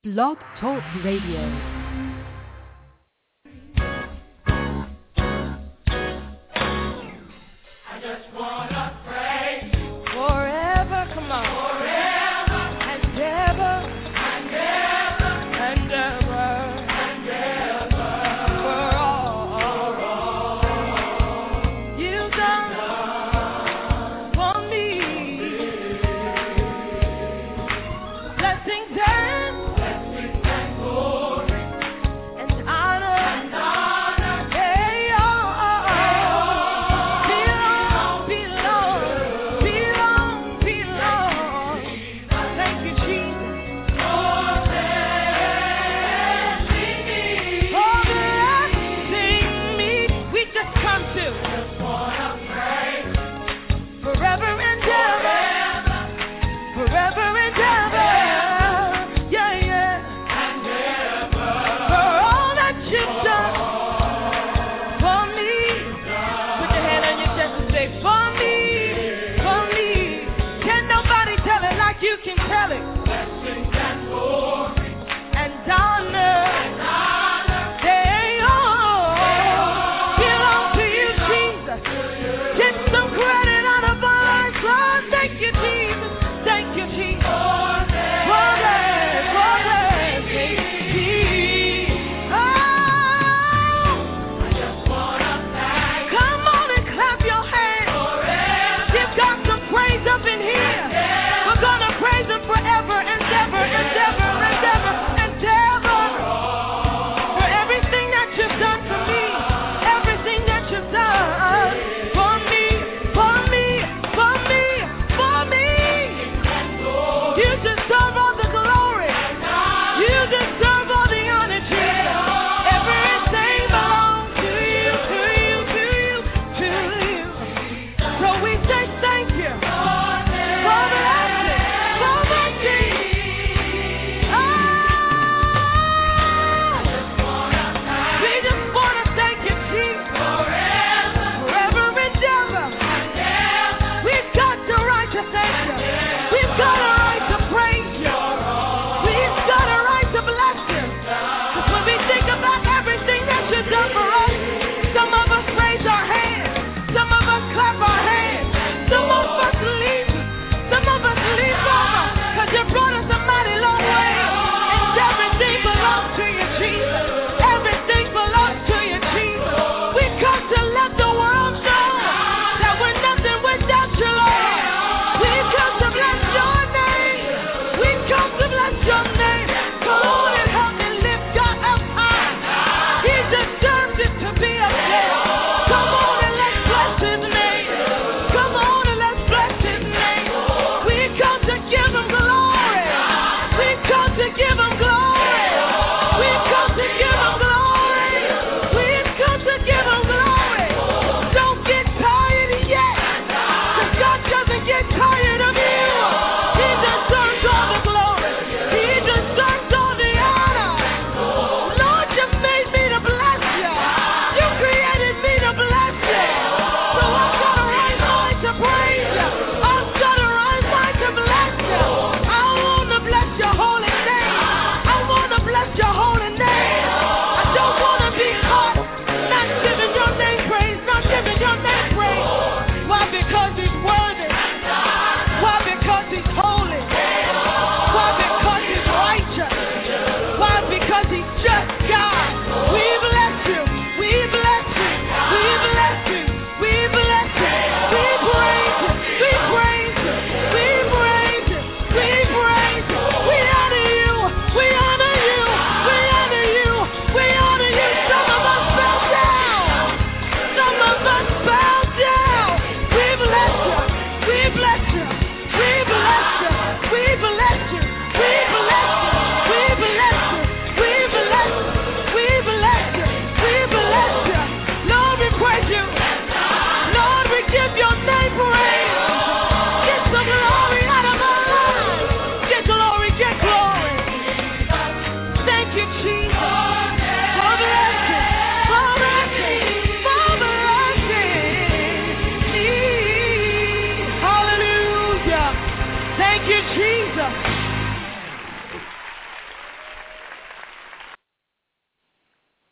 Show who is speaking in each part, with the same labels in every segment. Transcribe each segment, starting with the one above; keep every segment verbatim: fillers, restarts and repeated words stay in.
Speaker 1: Blog Talk Radio.
Speaker 2: Blessings and glory.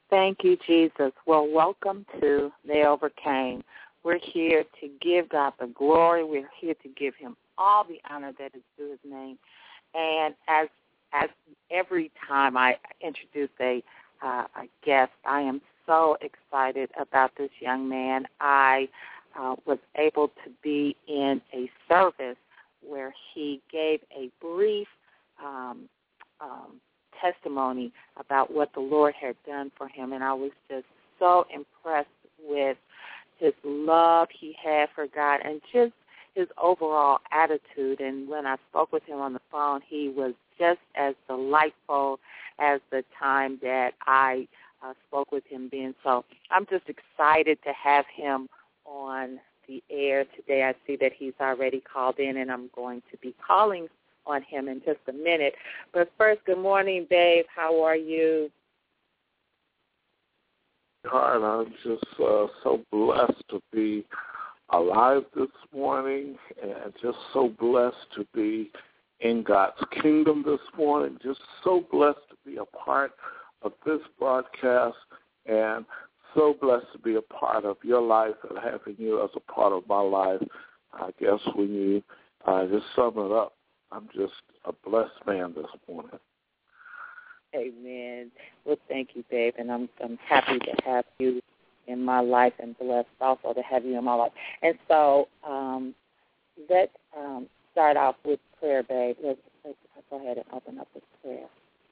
Speaker 2: Thank you, Jesus. Well, welcome to They Overcame. We're here to give God the glory. We're here to give him all the honor that is due his name. And as as every time I introduce a, uh, a guest, I am so excited about this young man. I uh, was able to be in a service where he gave a brief um, um, testimony about what the Lord had done for him, and I was just so impressed with his love he had for God and just his overall attitude. And when I spoke with him on the phone, he was just as delightful as the time that I uh, spoke with him then. So I'm just excited to have him on the air today. I see that he's already called in, and I'm going to be calling on him in just a minute. But first, good morning, Dave. How are you?
Speaker 3: Hi, I'm just uh, so blessed to be alive this morning and just so blessed to be in God's kingdom this morning, just so blessed to be a part of this broadcast and so blessed to be a part of your life and having you as a part of my life. I guess when you uh, just sum it up, I'm just a blessed man this morning.
Speaker 2: Amen. Well, thank you, Dave, and I'm I'm happy to have you in my life and blessed also to have you in my life. And so um, let's um, start off with prayer, babe. Let's, let's go ahead and open up with prayer.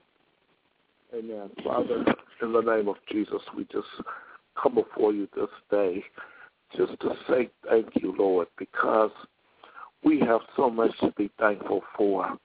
Speaker 3: Amen. Father, in the name of Jesus, we just come before you this day just to say thank you, Lord, because we have so much to be thankful for.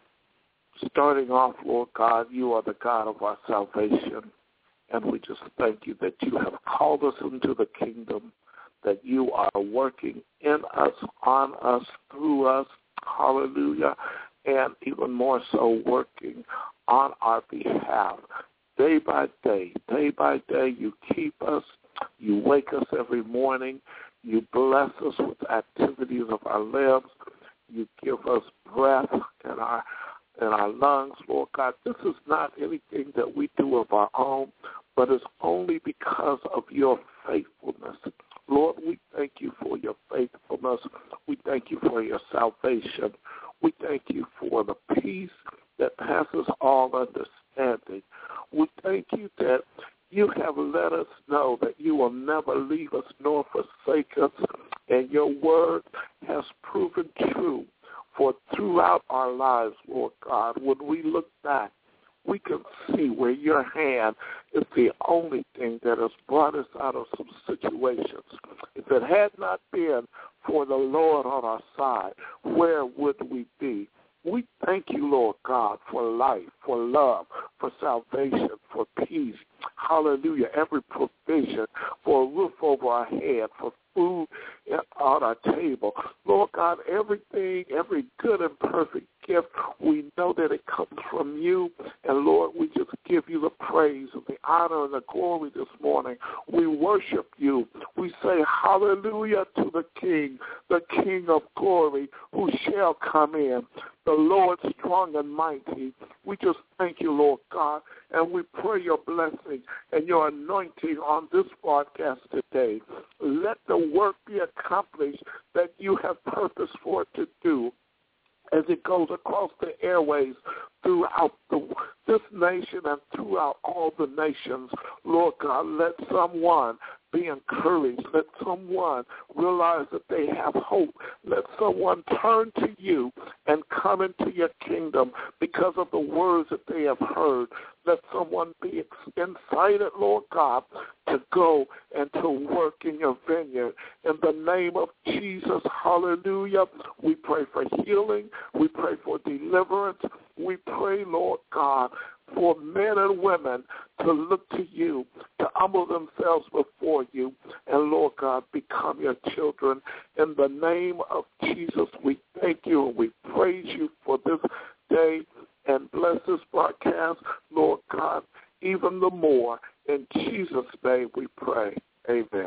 Speaker 3: Starting off, Lord God, you are the God of our salvation, and we just thank you that you have called us into the kingdom, that you are working in us, on us, through us, hallelujah, and even more so working on our behalf. Day by day, day by day, you keep us, you wake us every morning, you bless us with activities of our limbs, you give us breath in our in our lungs, Lord God. This is not anything that we do of our own, but it's only because of your faithfulness. Lord, we thank you for your faithfulness. We thank you for your salvation. We thank you for the peace that passes all understanding. We thank you that you have let us know that you will never leave us nor forsake us, and your word has proven true. For throughout our lives, Lord God, when we look back, we can see where your hand is the only thing that has brought us out of some situations. If it had not been for the Lord on our side, where would we be? We thank you, Lord God, for life, for love, for salvation, for peace. Hallelujah. Every provision, for a roof over our head, for food on our table. Lord God, everything, every good and perfect gift, we know that it comes from you. And, Lord, we just give you the praise and the honor and the glory this morning. We worship you. We say hallelujah to the King, the King of glory, who shall come in, the Lord strong and mighty. We just thank you, Lord God, and we pray your blessing and your anointing on this broadcast today. Let the work be accomplished that you have purpose for it to do as it goes across the airways throughout the, this nation and throughout all the nations. Lord God, let someone be encouraged. Let someone realize that they have hope. Let someone turn to you and come into your kingdom because of the words that they have heard. Let someone be incited, Lord God, to go and to work in your vineyard. In the name of Jesus, hallelujah, we pray for healing. We pray for deliverance. We pray, Lord God, for men and women to look to you, to humble themselves before you, and, Lord God, become your children. In the name of Jesus, we thank you and we praise you for this day, and bless this broadcast, Lord God, even the more. In Jesus' name we pray. Amen.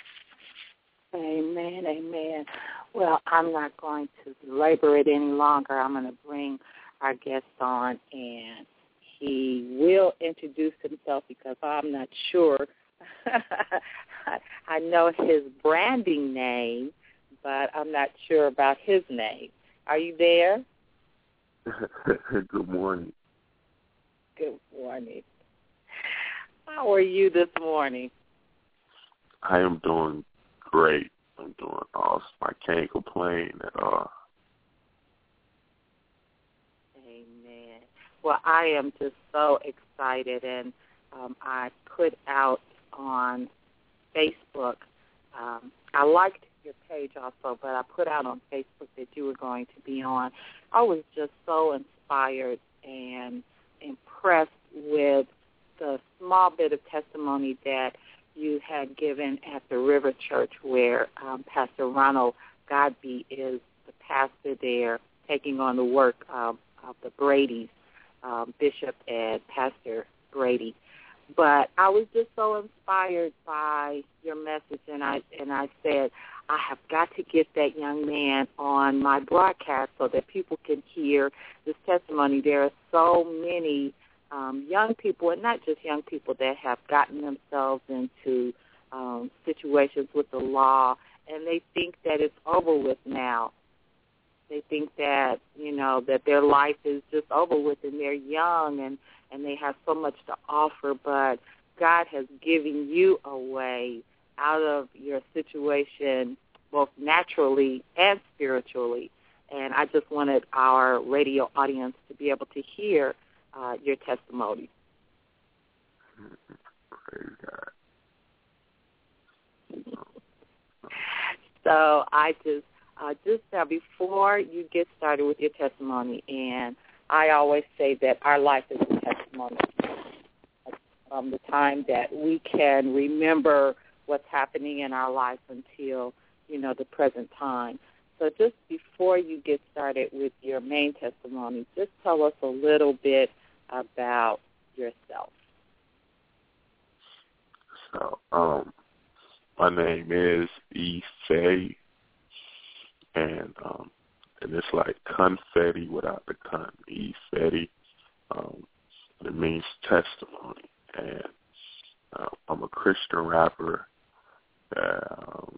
Speaker 2: Amen, amen. Well, I'm not going to belabor it any longer. I'm going to bring our guest on, and he will introduce himself because I'm not sure. I know his branding name, but I'm not sure about his name. Are you there?
Speaker 3: Good morning.
Speaker 2: Good morning. How are you this morning?
Speaker 3: I am doing great. I'm doing awesome. I can't complain at all.
Speaker 2: Amen. Well, I am just so excited, and um, I put out on Facebook, um, I liked your page also, but I put out on Facebook that you were going to be on. I was just so inspired and impressed with the small bit of testimony that you had given at the River Church where um, Pastor Ronald Godby is the pastor there, taking on the work of, of the Brady's, um, Bishop and Pastor Brady. But I was just so inspired by your message, and I and I said, I have got to get that young man on my broadcast so that people can hear this testimony. There are so many um, young people, and not just young people, that have gotten themselves into um, situations with the law, and they think that it's over with now. They think that, you know, that their life is just over with, and they're young, and, and they have so much to offer, but God has given you a way out of your situation, both naturally and spiritually. And I just wanted our radio audience to be able to hear uh, your testimony.
Speaker 3: Praise God.
Speaker 2: So I just, uh, just now, before you get started with your testimony, and I always say that our life is a testimony. From the time that we can remember what's happening in our life until, you know, the present time. So just before you get started with your main testimony, just tell us a little bit about yourself.
Speaker 3: So, um, my name is Ife, and um, and it's like confetti without the con, Ife. Um, it means testimony, and uh, I'm a Christian rapper. Um,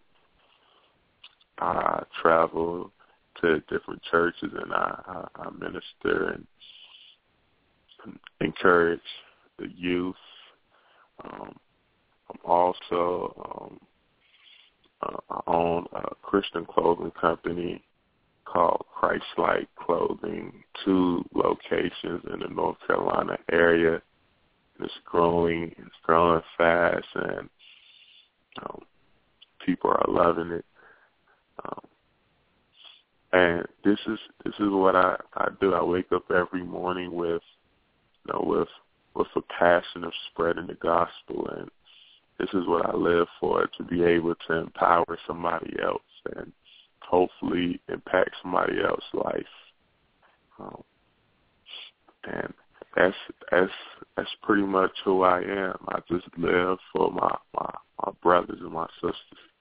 Speaker 3: I travel to different churches, and I, I, I minister and encourage the youth. Um, I'm also um, uh, I own a Christian clothing company called Christ-Like Clothing, two locations in the North Carolina area. It's growing, it's growing fast, and um, people are loving it. Um, and this is this is what I, I do. I wake up every morning with, you know, with with a passion of spreading the gospel, and this is what I live for, to be able to empower somebody else and hopefully impact somebody else's life. Um, and that's that's that's pretty much who I am. I just live for my, my, my brothers and my sisters.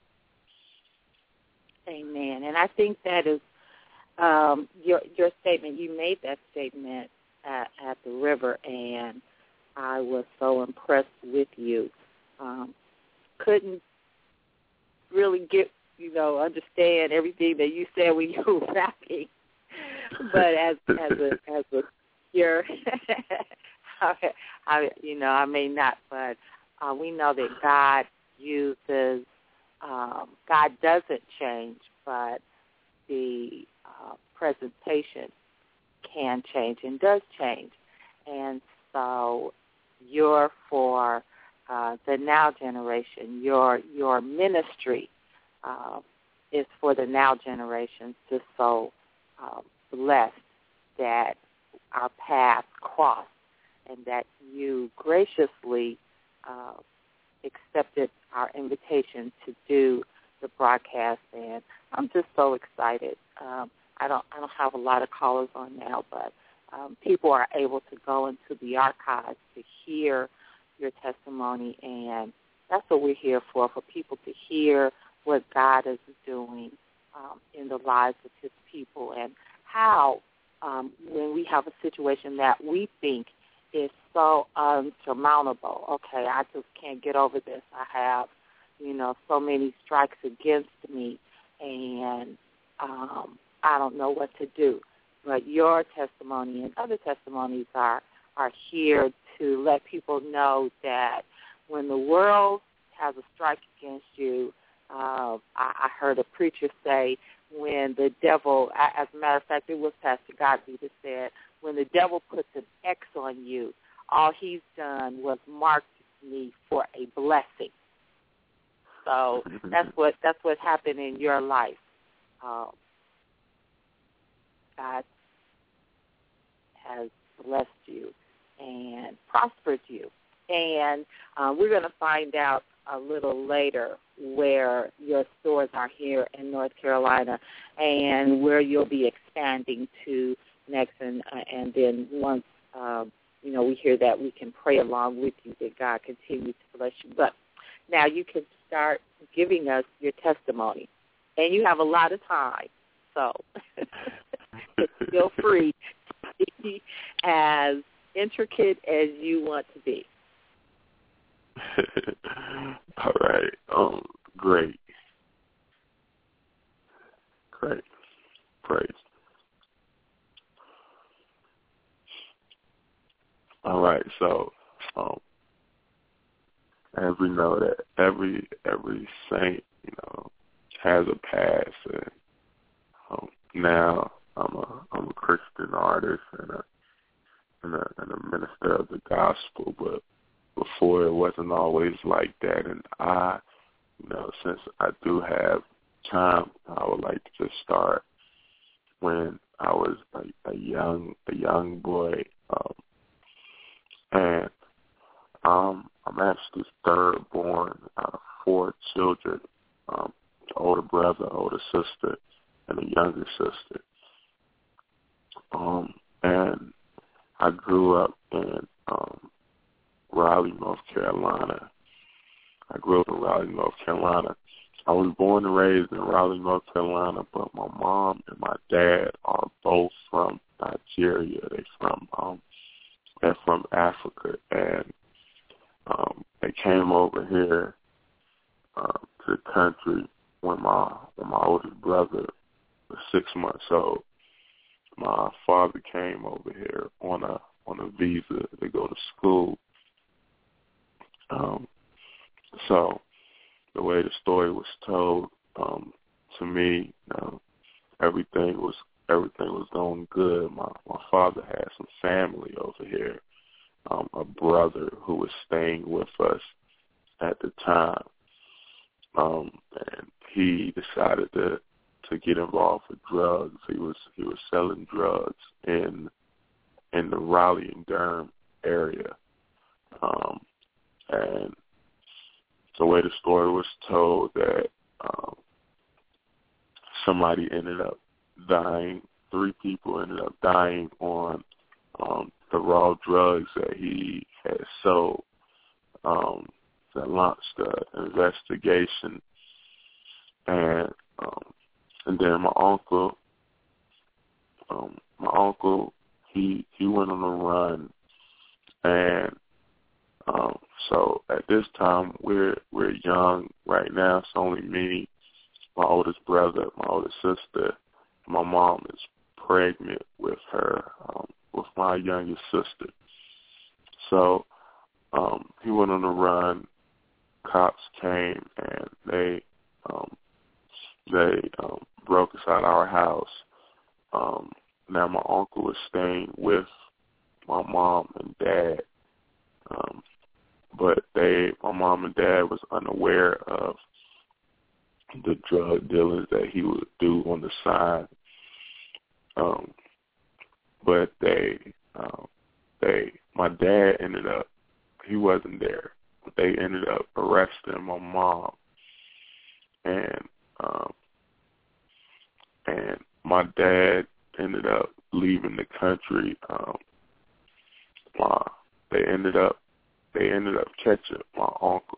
Speaker 2: Amen. And I think that is um, your your statement. You made that statement at, at the river, and I was so impressed with you. Um, couldn't really get, you know, understand everything that you said when you were rapping, but as as a as a your, I, I, you know, I may not, but uh, we know that God uses. Um, God doesn't change, but the uh, presentation can change and does change. And so you're for uh, the now generation. Your your ministry uh, is for the now generation. Just so uh, blessed that our paths cross and that you graciously uh, accepted our invitation to do the broadcast, and I'm just so excited. Um, I don't I don't have a lot of callers on now, but um, people are able to go into the archives to hear your testimony, and that's what we're here for, for people to hear what God is doing um, in the lives of his people, and how um, when we have a situation that we think is so unsurmountable. Okay, I just can't get over this. I have, you know, so many strikes against me, and um, I don't know what to do. But your testimony and other testimonies are, are here to let people know that when the world has a strike against you, uh, I, I heard a preacher say, when the devil, as a matter of fact, it was Pastor Godby that said, when the devil puts an X on you, all he's done was mark me for a blessing. So that's what that's what happened in your life. Um, God has blessed you and prospered you. And uh, we're going to find out a little later where your stores are here in North Carolina and where you'll be expanding to next. And, uh, and then once, um, you know, we hear that, we can pray along with you that God continues to bless you. But now you can start giving us your testimony. And you have a lot of time, so feel free to be as intricate as you want to be.
Speaker 4: All right. Um, great. Great. Praise. All right. So, um, as we know that every every saint, you know, has a past, and um, now I'm a I'm a Christian artist and a and a, and a minister of the gospel, but before it wasn't always like that. And I, you know, since I do have time, I would like to just start when I was a, a young a young boy, um, and um, I'm actually third born out of four children, um, an older brother, older sister, and a younger sister. Um, and I grew up in um, Raleigh, North Carolina. I grew up in Raleigh, North Carolina. I was born and raised in Raleigh, North Carolina, but my mom and my dad are both from Nigeria. They're from um, they're from Africa, and um, they came over here uh, to the country when my when my oldest brother was six months old. My father came over here on a on a visa to go to school. Um, so the way the story was told um, to me, you know, everything was everything was going good. My my father had some family over here, um, a brother who was staying with us at the time, um, and he decided to to get involved with drugs. He was he was selling drugs in in the Raleigh and Durham area, um, and the way the story was told that um, somebody ended up dying. Three people ended up dying on um, the raw drugs that he had sold. Um, that launched the investigation, and um, and then my uncle, um, my uncle, he he went on a run, and um, so at this time we're we're young right now. It's only me, my oldest brother, my oldest sister. My mom is pregnant with her, um, with my youngest sister. So um, he went on a run. Cops came and they um, they um, broke inside our house. Um, now my uncle was staying with my mom and dad, um, but they, my mom and dad was unaware of the drug dealings that he would do on the side. Um, but they, um, they, my dad ended up, he wasn't there. But they ended up arresting my mom, and um, and my dad ended up leaving the country. Um, my, they ended up they ended up catching my uncle.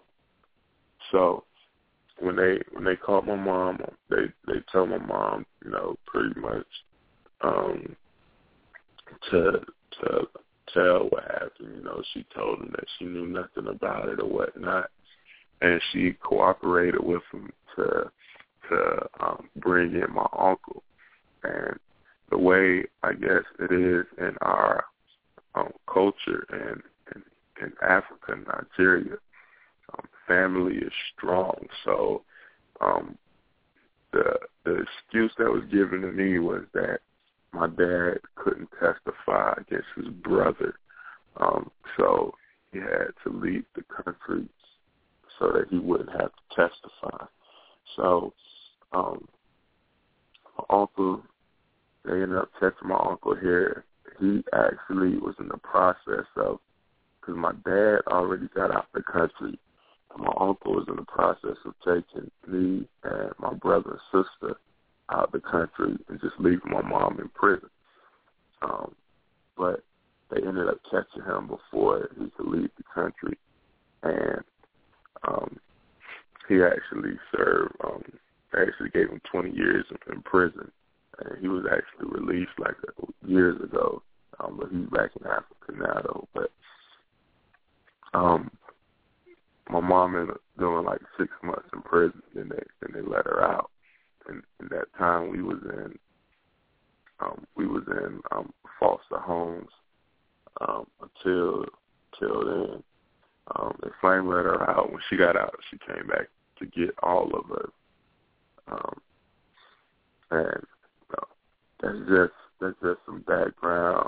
Speaker 4: So when they when they caught my mom, they they told my mom, you know, pretty much um, to to tell what happened. You know, she told him that she knew nothing about it or whatnot, and she cooperated with him to to um, bring in my uncle. And the way, I guess, it is in our um, culture and in, in Africa and Nigeria, um, family is strong. So um, the the excuse that was given to me was that my dad couldn't testify against his brother, um, so he had to leave the country so that he wouldn't have to testify. So um, my uncle, they ended up catching my uncle here. He actually was in the process of, because my dad already got out the country, and my uncle was in the process of taking me and my brother and sister out of the country and just leaving my mom in prison. Um, but they ended up catching him before he could leave the country, and um, he actually served, um, they actually gave him twenty years in prison, and he was actually released like years ago, um, but he's back in Africa now, though. But um, my mom ended up doing like six months in prison, and they, and they let her out. And in that time, we was in um, we was in um, foster homes um, until until then. Um, they finally let her out. When she got out, she came back to get all of us. Um, and you know, that's just that's just some background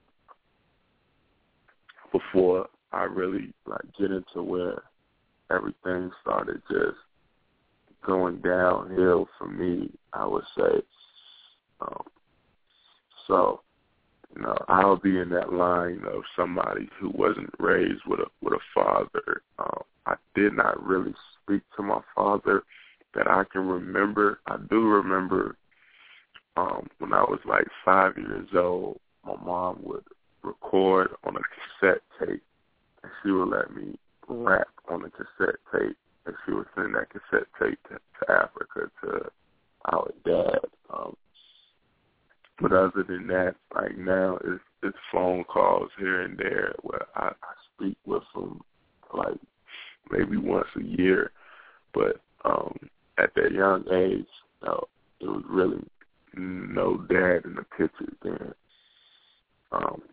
Speaker 4: before I really like get into where everything started just going downhill for me, I would say. Um, so, you know, I'll be in that line of somebody who wasn't raised with a with a father. Um, I did not really speak to my father that I can remember. I do remember um, when I was like five years old, my mom would record on a cassette tape, and she would let me rap on the cassette tape, and she would send that cassette tape to, to Africa to our dad. Um, but other than that, like now, it's, it's phone calls here and there where I, I speak with them like maybe once a year. But um, at that young age, you know, it was really no dad in the picture then. Um,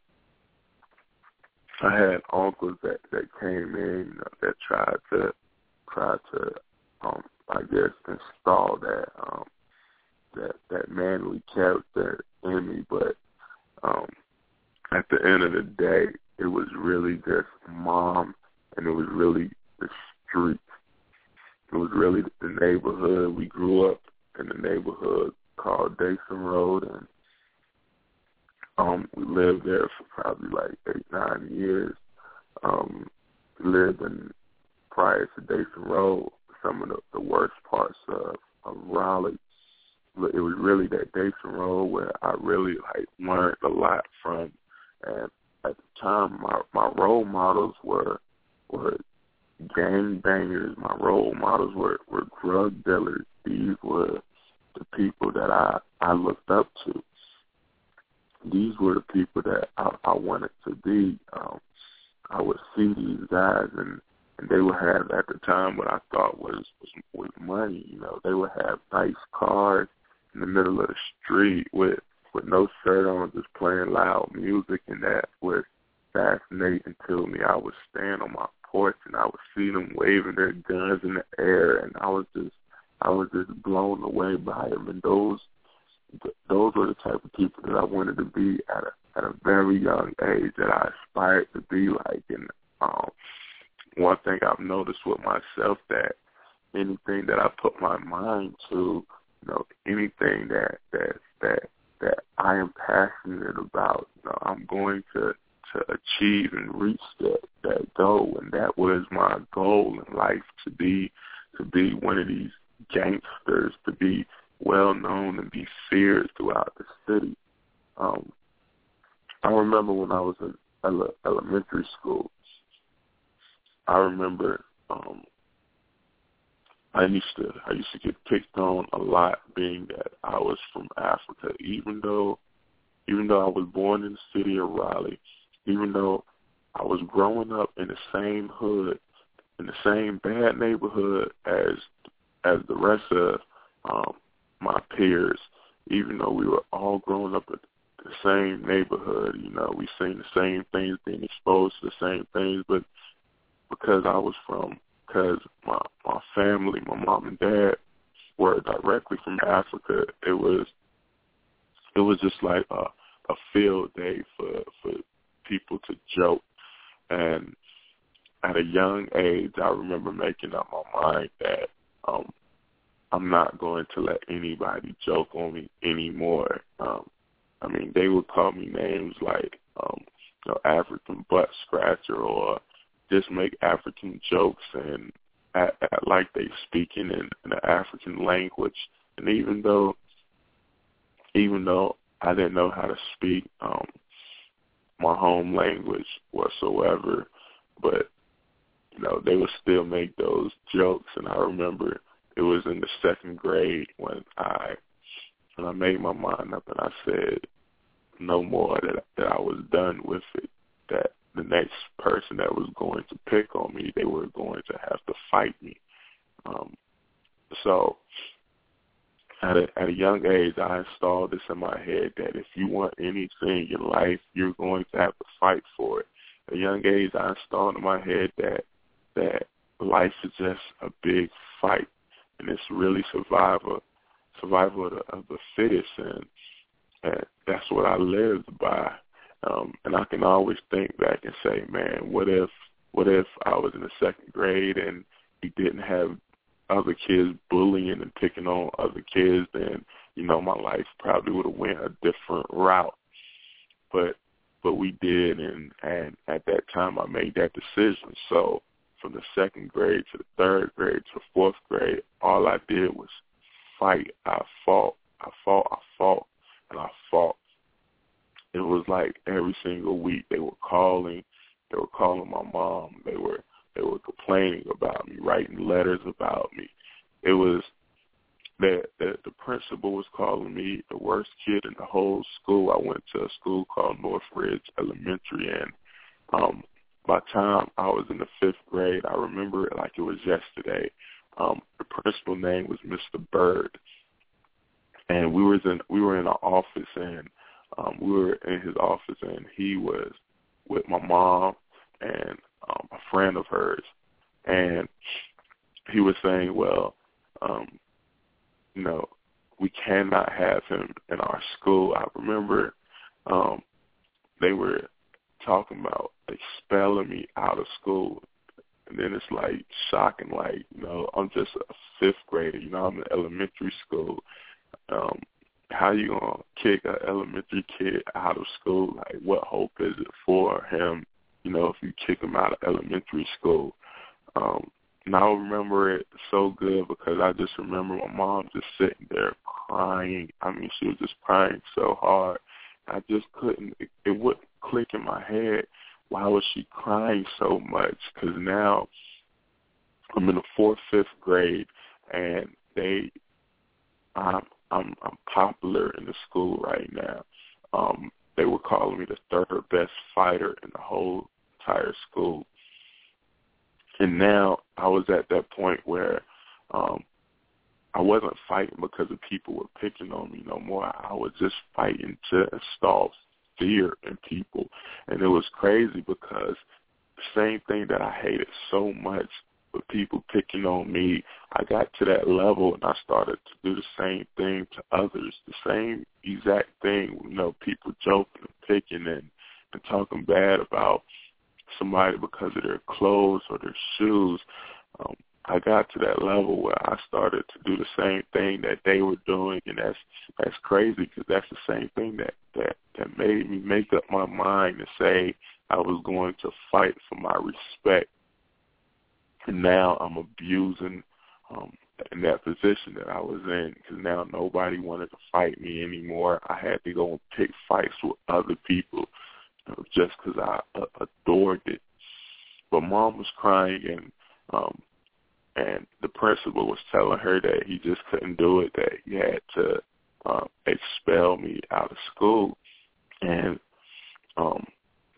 Speaker 4: I had uncles that, that came in, you know, that tried to try to, um, I guess, install that um, that that manly character in me. But um, at the end of the day, it was really just mom, and it was really the street. It was really the neighborhood. We grew up in the neighborhood called Dason Road, and um, we lived there for probably like eight, nine years. Um, we lived in, prior to Dason Road, some of the, the worst parts of, of Raleigh. It was really that Dason Road where I really like learned a lot from. And at the time, my, my role models were were gang bangers. My role models were, were drug dealers. These were the people that I, I looked up to. These were the people that I, I wanted to be. Um, I would see these guys, and, and they would have, at the time, what I thought was, was, was money. You know, they would have nice cars in the middle of the street with, with no shirt on, just playing loud music, and that was fascinating to me. I would stand on my porch, and I would see them waving their guns in the air, and I was just, I was just blown away by them. And those, those were the type of people that I wanted to be at a at a very young age, that I aspired to be like. And um, one thing I've noticed with myself, that anything that I put my mind to, you know, anything that that that that I am passionate about, you know, I'm going to to achieve and reach that that goal. And that was my goal in life, to be to be one of these gangsters, to be well known and be feared throughout the city. Um, I remember when I was in ele- elementary school, I remember um, I used to I used to get picked on a lot, being that I was from Africa. Even though even though I was born in the city of Raleigh, even though I was growing up in the same hood, in the same bad neighborhood as as the rest of um, my peers, even though we were all growing up in the same neighborhood, you know, we seen the same things, being exposed to the same things, but because I was from, because my, my family, my mom and dad were directly from Africa, it was it was just like a, a field day for, for people to joke. And at a young age, I remember making up my mind that um, I'm not going to let anybody joke on me anymore. Um, I mean, they would call me names like um, you know, African butt scratcher, or just make African jokes and act, act like they speaking in, in an African language. And even though, even though I didn't know how to speak um, my home language whatsoever, but you know, they would still make those jokes. And I remember it was in the second grade when I when I made my mind up and I said no more, that that I was done with it, that the next person that was going to pick on me, they were going to have to fight me. Um, so at a, at a young age, I installed this in my head that if you want anything in life, you're going to have to fight for it. At a young age, I installed in my head that that life is just a big fight, and it's really survival, survival of the, of the fittest, and, and that's what I lived by. Um, and I can always think back and say, man, what if, what if I was in the second grade and we didn't have other kids bullying and picking on other kids? Then, you know, my life probably would have went a different route. But, but we did, and, and at that time I made that decision. So from the second grade to the third grade to the fourth grade, all I did was fight. I fought, I fought, I fought, and I fought. It was like every single week they were calling, they were calling my mom, they were they were complaining about me, writing letters about me. It was that the, the principal was calling me the worst kid in the whole school. I went to a school called Northridge Elementary, and um, by the time I was in the fifth grade, I remember it like it was yesterday. Um, the principal name was Mister Bird, and we was in we were in our office, and um, we were in his office, and he was with my mom and um, a friend of hers, and he was saying, well, um, you know, we cannot have him in our school. I remember um, they were talking about expelling me out of school. And then it's like shocking, like, you know, I'm just a fifth grader, you know, I'm in elementary school. Um, how you going to kick an elementary kid out of school? Like, what hope is it for him, you know, if you kick him out of elementary school? Um, and I remember it so good because I just remember my mom just sitting there crying. I mean, she was just crying so hard. I just couldn't, it, it wouldn't click in my head. Why was she crying so much? Because now I'm in the fourth, fifth grade, and they, I'm, I'm, I'm popular in the school right now. Um, they were calling me the third best fighter in the whole entire school. And now I was at that point where um, I wasn't fighting because the people were picking on me no more. I was just fighting to install fear in people. And it was crazy because the same thing that I hated so much with people picking on me, I got to that level and I started to do the same thing to others, the same exact thing, you know, people joking and picking and, and talking bad about somebody because of their clothes or their shoes. Um, I got to that level where I started to do the same thing that they were doing, and that's that's crazy because that's the same thing that, that, that made me make up my mind to say I was going to fight for my respect. And now I'm abusing um, in that position that I was in because now nobody wanted to fight me anymore. I had to go and pick fights with other people you know, just because I uh, adored it. But Mom was crying, and um, and the principal was telling her that he just couldn't do it, that he had to uh, expel me out of school. And um,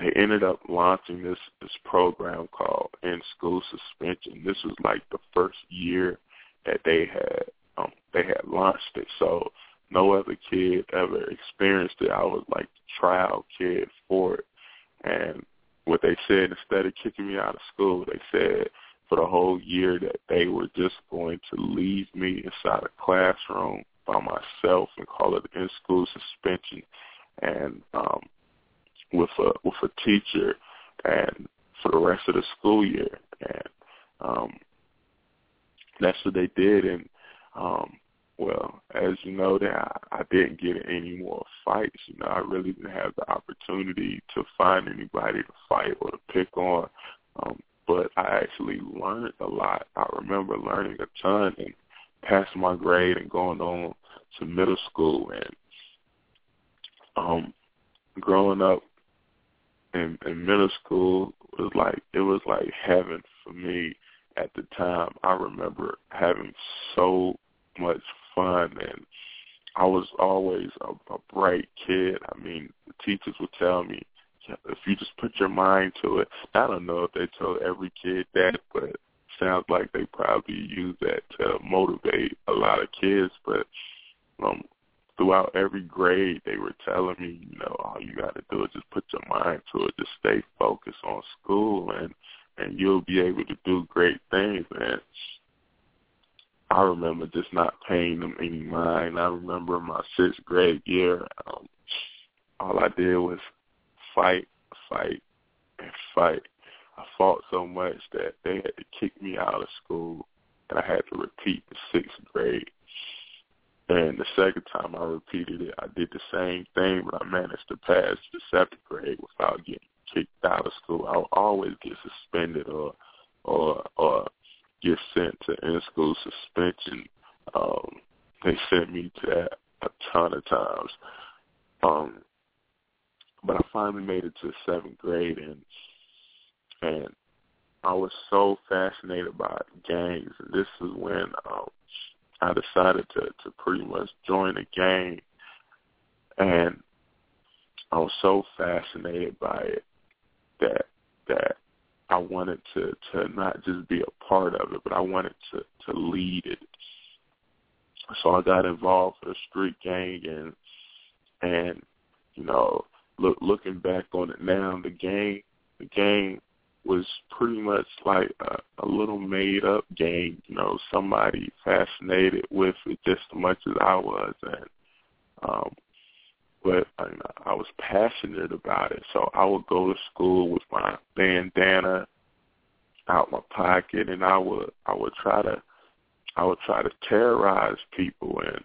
Speaker 4: they ended up launching this, this program called In-School Suspension. This was like the first year that they had um, they had launched it. So no other kid ever experienced it. I was like the trial kid for it. And what they said, instead of kicking me out of school, they said for the whole year that they were just going to leave me inside a classroom by myself and call it in-school suspension, and um, with a with a teacher, and for the rest of the school year. And um, that's what they did. And um, well, as you know, that I, I didn't get in any more fights. You know, I really didn't have the opportunity to find anybody to fight or to pick on. Um, but I actually learned a lot. I remember learning a ton and passing my grade and going on to middle school. And um, growing up in, in middle school was like it was like heaven for me at the time. I remember having so much fun, and I was always a, a bright kid. I mean, the teachers would tell me, if you just put your mind to it. I don't know if they told every kid that, but it sounds like they probably use that to motivate a lot of kids. But um, throughout every grade, they were telling me, you know, all you got to do is just put your mind to it. Just stay focused on school, and, and you'll be able to do great things, man. I remember just not paying them any mind. I remember my sixth grade year, um, all I did was fight, fight, and fight. I fought so much that they had to kick me out of school, and I had to repeat the sixth grade. And the second time I repeated it, I did the same thing, but I managed to pass the seventh grade without getting kicked out of school. I would always get suspended or or or get sent to in-school suspension. Um, they sent me to that a ton of times. Um, but I finally made it to seventh grade, and and I was so fascinated by gangs. And this is when um, I decided to, to pretty much join a gang, and I was so fascinated by it that that I wanted to, to not just be a part of it, but I wanted to, to lead it. So I got involved with a street gang, and and you know, look, looking back on it now, the gang the gang was pretty much like a, a little made up gang. You know, somebody fascinated with it just as much as I was, and um, but you know, I was passionate about it. So I would go to school with my bandana out my pocket, and I would I would try to I would try to terrorize people. And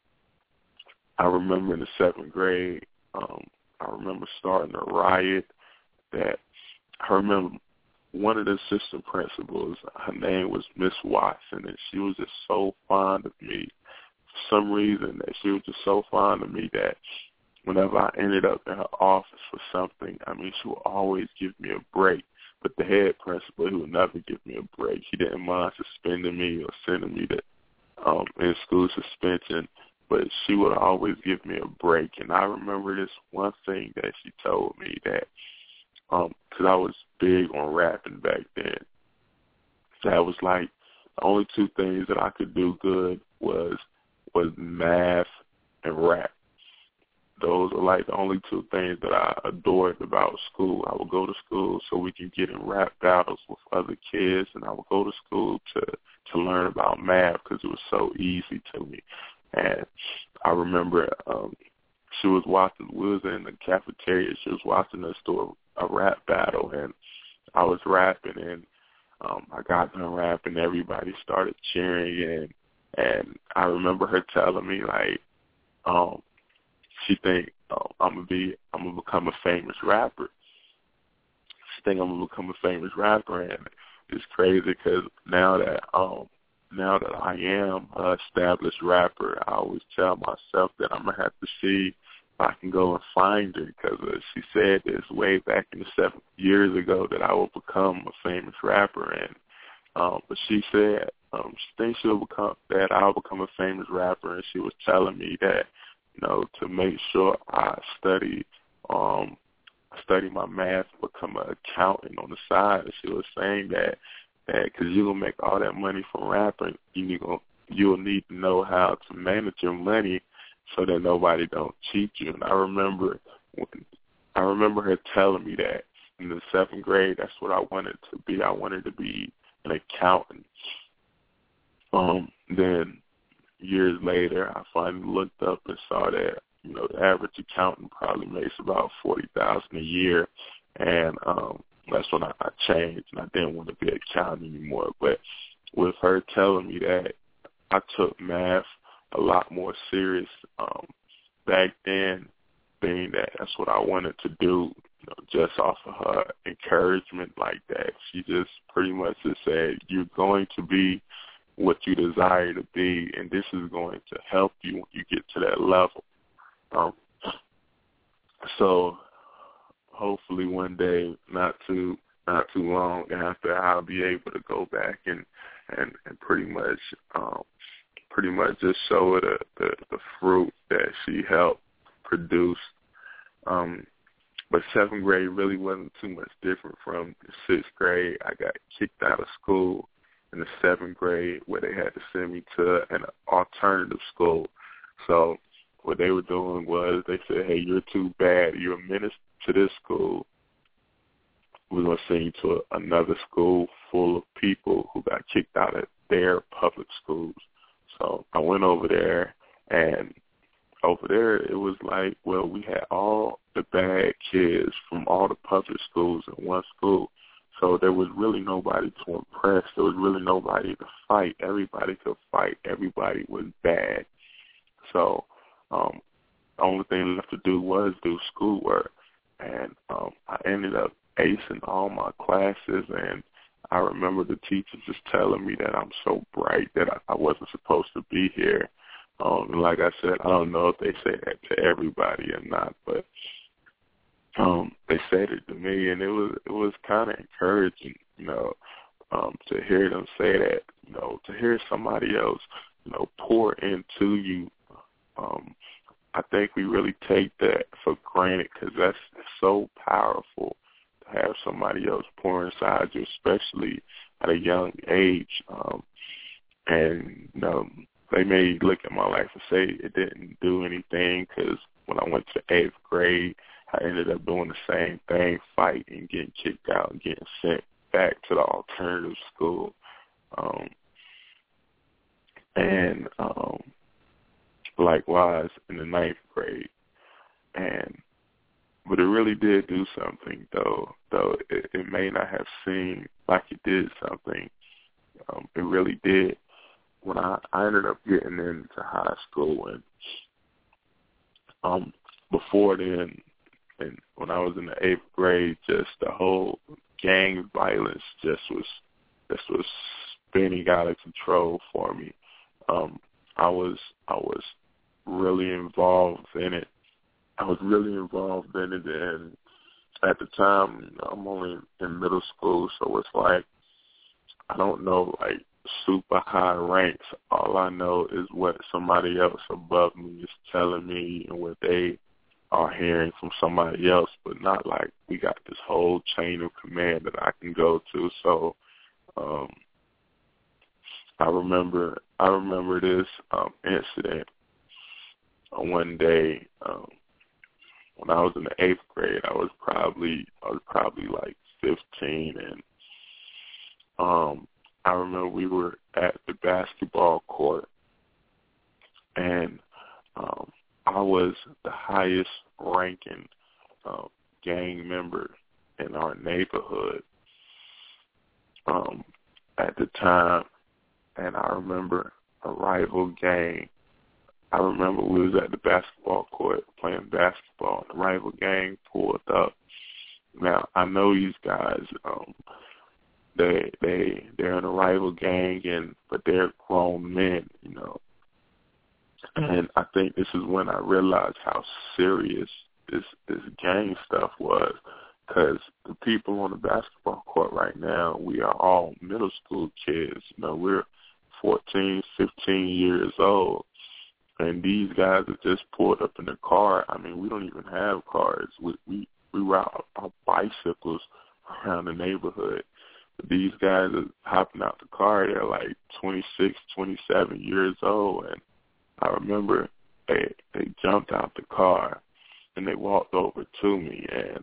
Speaker 4: I remember in the seventh grade, um, I remember starting a riot. That I remember one of the assistant principals, her name was Miss Watson, and she was just so fond of me. For some reason, that she was just so fond of me that whenever I ended up in her office for something, I mean, she would always give me a break. But the head principal, he would never give me a break. He didn't mind suspending me or sending me to um, in-school suspension, but she would always give me a break. And I remember this one thing that she told me that, because um, I was big on rapping back then, that was like the only two things that I could do good was was math and rap. Those are like the only two things that I adored about school. I would go to school so we could get in rap battles with other kids, and I would go to school to, to learn about math because it was so easy to me. And I remember um, she was watching, we was in the cafeteria, she was watching us do a, a rap battle, and I was rapping, and um, I got done rapping, everybody started cheering, and, and I remember her telling me, like, um, she think oh, I'm gonna be, I'm gonna become a famous rapper. She think I'm gonna become a famous rapper, and it's crazy because now that um, now that I am an established rapper, I always tell myself that I'm gonna have to see if I can go and find her, because uh, she said this way back in the seven years ago that I will become a famous rapper, and um, but she said um, she thinks she'll become that I'll become a famous rapper, and she was telling me that, you know, to make sure I study um, study my math, become an accountant on the side. And she was saying that that because you're gonna make all that money from rapping, you gonna you'll need to know how to manage your money so that nobody don't cheat you. And I remember when, I remember her telling me that in the seventh grade. That's what I wanted to be. I wanted to be an accountant. Um, then years later, I finally looked up and saw that, you know, the average accountant probably makes about forty thousand a year, and um, that's when I, I changed, and I didn't want to be an accountant anymore. But with her telling me that, I took math a lot more serious um, back then, being that that's what I wanted to do. You know, just off of her encouragement like that, she just pretty much just said, "You're going to be what you desire to be, and this is going to help you when you get to that level." Um, so hopefully one day, not too not too long after, I'll be able to go back and and, and pretty much um, pretty much just show her the, the, the fruit that she helped produce. Um, but seventh grade really wasn't too much different from the sixth grade. I got kicked out of school in the seventh grade where they had to send me to an alternative school. So what they were doing was they said, "Hey, you're too bad. You're a menace to this school. We're going to send you to a, another school full of people who got kicked out of their public schools." So I went over there, and over there it was like, well, we had all the bad kids from all the public schools in one school. So there was really nobody to impress. There was really nobody to fight. Everybody could fight. Everybody was bad. So um, the only thing left to do was do schoolwork. And um, I ended up acing all my classes, and I remember the teachers just telling me that I'm so bright that I, I wasn't supposed to be here. Um, and like I said, I don't know if they say that to everybody or not, but um, they said it to me, and it was it was kind of encouraging, you know, um, to hear them say that, you know, to hear somebody else, you know, pour into you. Um, I think we really take that for granted because that's so powerful to have somebody else pour inside you, especially at a young age. Um, and, you know, they may look at my life and say it didn't do anything because when I went to eighth grade, I ended up doing the same thing, fighting, getting kicked out, and getting sent back to the alternative school. Um, and um, likewise in the ninth grade. And but it really did do something, though. Though it, it may not have seemed like it did something, um, it really did. When I, I ended up getting into high school, and um, before then, and when I was in the eighth grade, just the whole gang violence just was just was spinning out of control for me. Um, I was I was really involved in it. I was really involved in it, and at the time, you know, I'm only in middle school, so it's like I don't know like super high ranks. All I know is what somebody else above me is telling me and what they are hearing from somebody else, but not like we got this whole chain of command that I can go to. So um, I remember I remember this um, incident uh, one day um, when I was in the eighth grade. I was probably I was probably like fifteen, and um, I remember we were at the basketball court, and um, I was the highest ranking uh, gang member in our neighborhood um, at the time. And I remember a rival gang. I remember we was at the basketball court playing basketball, and the rival gang pulled up. Now, I know these guys, um, they, they, they're in a rival gang, and but they're grown men, you know. And I think this is when I realized how serious this this gang stuff was, because the people on the basketball court right now, we are all middle school kids. You know, we're fourteen, fifteen years old, and these guys have just pulled up in the car. I mean, we don't even have cars. We we, we ride our bicycles around the neighborhood. But these guys are hopping out the car. They're like twenty-six, twenty-seven years old, and I remember they they jumped out the car and they walked over to me, and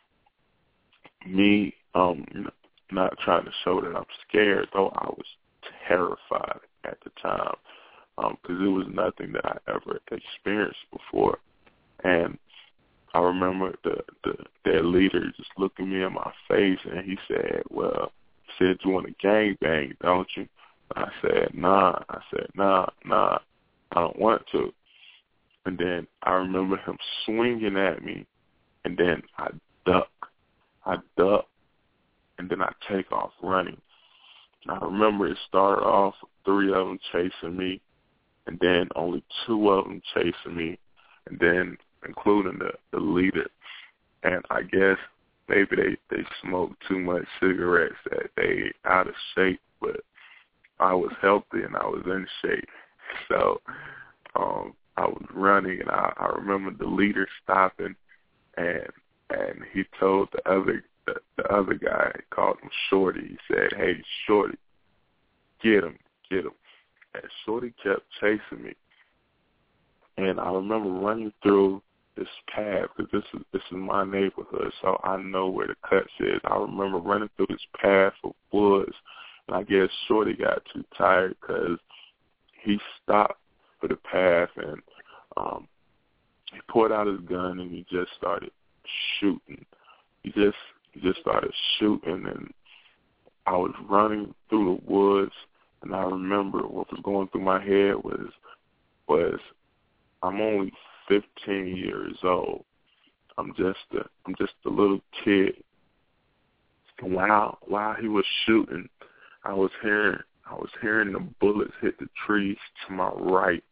Speaker 4: me, um, not trying to show that I'm scared, though I was terrified at the time, because um, it was nothing that I ever experienced before. And I remember the, the their leader just looking me in my face, and he said, well, he said, you want to gangbang, don't you? I said, nah. I said, nah, nah, I don't want to. And then I remember him swinging at me, and then I duck. I duck, and then I take off running. And I remember it started off with three of them chasing me, and then only two of them chasing me, and then including the, the leader. And I guess maybe they, they smoked too much cigarettes that they out of shape, but I was healthy and I was in shape. So um, I was running, and I, I remember the leader stopping, and and he told the other the, the other guy, he called him Shorty. He said, hey, Shorty, get him, get him. And Shorty kept chasing me. And I remember running through this path, because this is, this is my neighborhood, so I know where the cuts is. I remember running through this path of woods, and I guess Shorty got too tired because he stopped for the path, and um, he pulled out his gun, and he just started shooting. He just he just started shooting, and I was running through the woods, and I remember what was going through my head was was I'm only fifteen years old. I'm just a I'm just a little kid. And while while he was shooting, I was hearing I was hearing the bullets hit the trees to my right.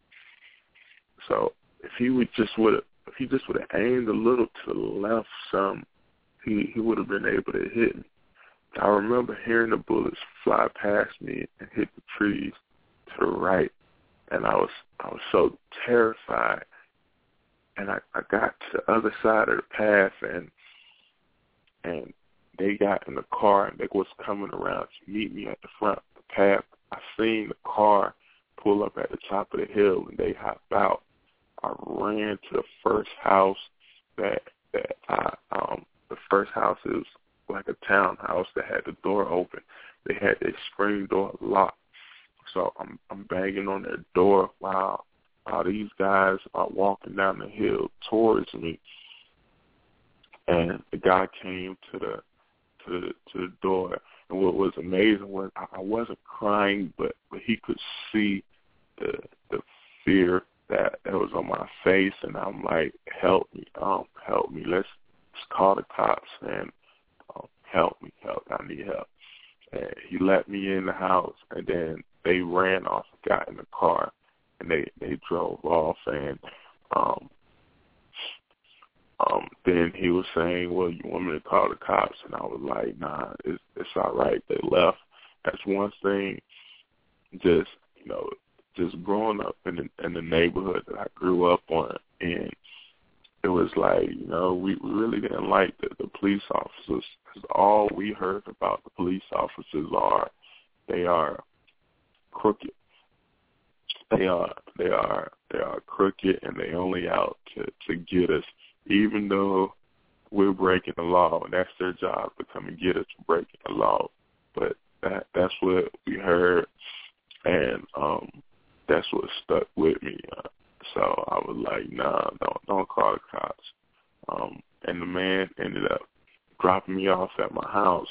Speaker 4: So if he would just would have if he just would have aimed a little to the left some, he, he would have been able to hit me. I remember hearing the bullets fly past me and hit the trees to the right, and I was I was so terrified. And I, I got to the other side of the path, and and they got in the car, and they was coming around to meet me at the front of the path. I seen the car pull up at the top of the hill, and they hopped out. I ran to the first house that that I um the first house is like a townhouse that had the door open. They had their screen door locked. So I'm I'm banging on their door while while these guys are walking down the hill towards me. And the guy came to the to the to the door, and what was amazing was I, I wasn't crying, but, but he could see the the fear that, that was on my face, and I'm like, help me, um, help me, let's, let's call the cops, and um, help me, help, I need help. And he let me in the house, and then they ran off, got in the car, and they, they drove off, and um, um, then he was saying, well, you want me to call the cops? And I was like, nah, it's, it's all right. They left. That's one thing, just, you know, just growing up in the, in the neighborhood that I grew up on, and it was like, you know, we, we really didn't like the, the police officers, because all we heard about the police officers are, they are crooked. They are, they are, they are crooked, and they only out to, to get us, even though we're breaking the law, and that's their job, to come and get us for breaking the law. But that that's what we heard, and um, that's what stuck with me. Uh, so I was like, nah, don't don't call the cops. Um, and the man ended up dropping me off at my house,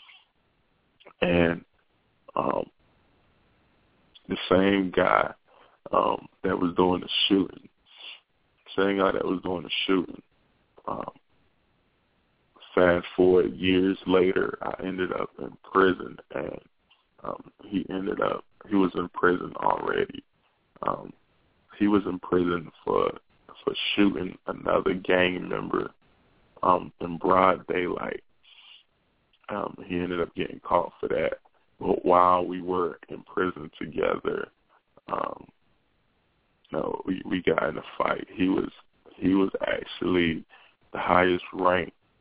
Speaker 4: and um, the same guy um, that was doing the shooting, same guy that was doing the shooting. Um, fast forward years later, I ended up in prison, and um, he ended up, he was in prison already. Um, he was in prison for for shooting another gang member um, in broad daylight. Um, he ended up getting caught for that. But while we were in prison together, um, no, we, we got in a fight. He was he was actually the highest rank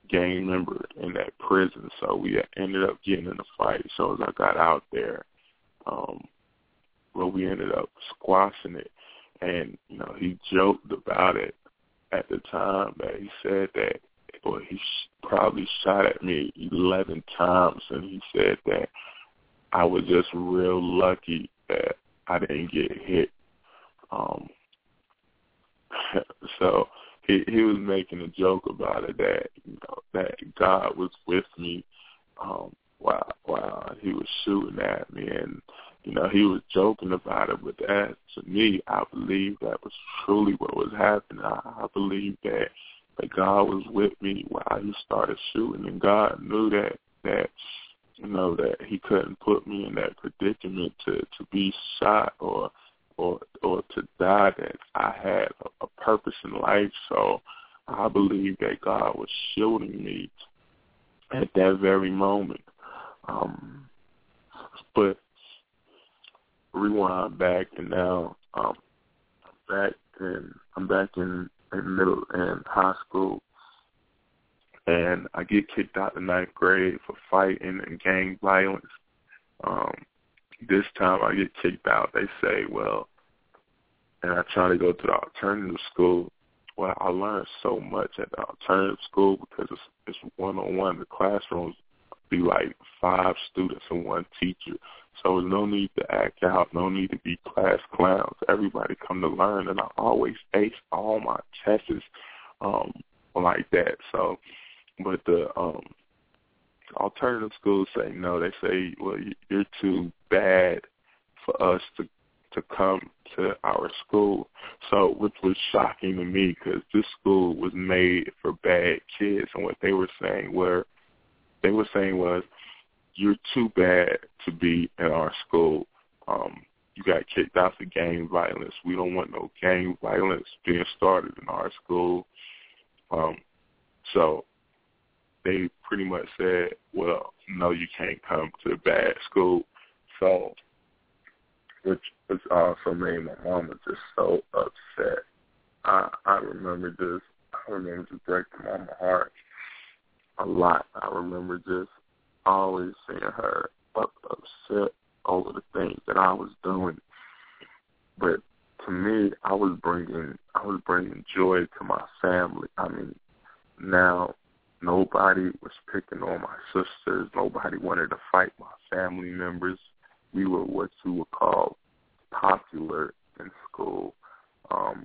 Speaker 4: gang member in that prison, so we ended up getting in a fight. So as I got out there, um, well, we ended up squashing it, and you know, he joked about it at the time that he said that, or he sh- probably shot at me eleven times, and he said that I was just real lucky that I didn't get hit. Um, so he he was making a joke about it, that you know, that God was with me um, while while he was shooting at me, and you know, he was joking about it. But that, to me, I believe that was truly what was happening. I, I believe that that God was with me while he started shooting, and God knew that that you know that he couldn't put me in that predicament to, to be shot or or or to die. That I had a, a purpose in life, so I believe that God was shielding me at that very moment. Um, but rewind back, and now um, I'm back in I'm back in, in middle and high school, and I get kicked out the ninth grade for fighting and gang violence. Um, this time I get kicked out. They say, well, and I try to go to the alternative school. Well, I learned so much at the alternative school because it's, it's one-on-one. The classrooms be like five students and one teacher. So there's no need to act out, no need to be class clowns. Everybody come to learn, and I always ace all my tests um, like that. So, but the um, alternative schools say no. They say, well, you're too bad for us to to come to our school. So, which was shocking to me because this school was made for bad kids, and what they were saying were, they were saying was, you're too bad to be in our school. Um, you got kicked out for gang violence. We don't want no gang violence being started in our school. Um, so they pretty much said, well, no, you can't come to the bad school. So, which, which also made my mama just so upset. I, I remember this. I remember just breaking my heart a lot. I remember just always seeing her up, upset over the things that I was doing. But to me, I was bringing I was bringing joy to my family. I mean, now nobody was picking on my sisters. Nobody wanted to fight my family members. We were what you would call popular in school. Um,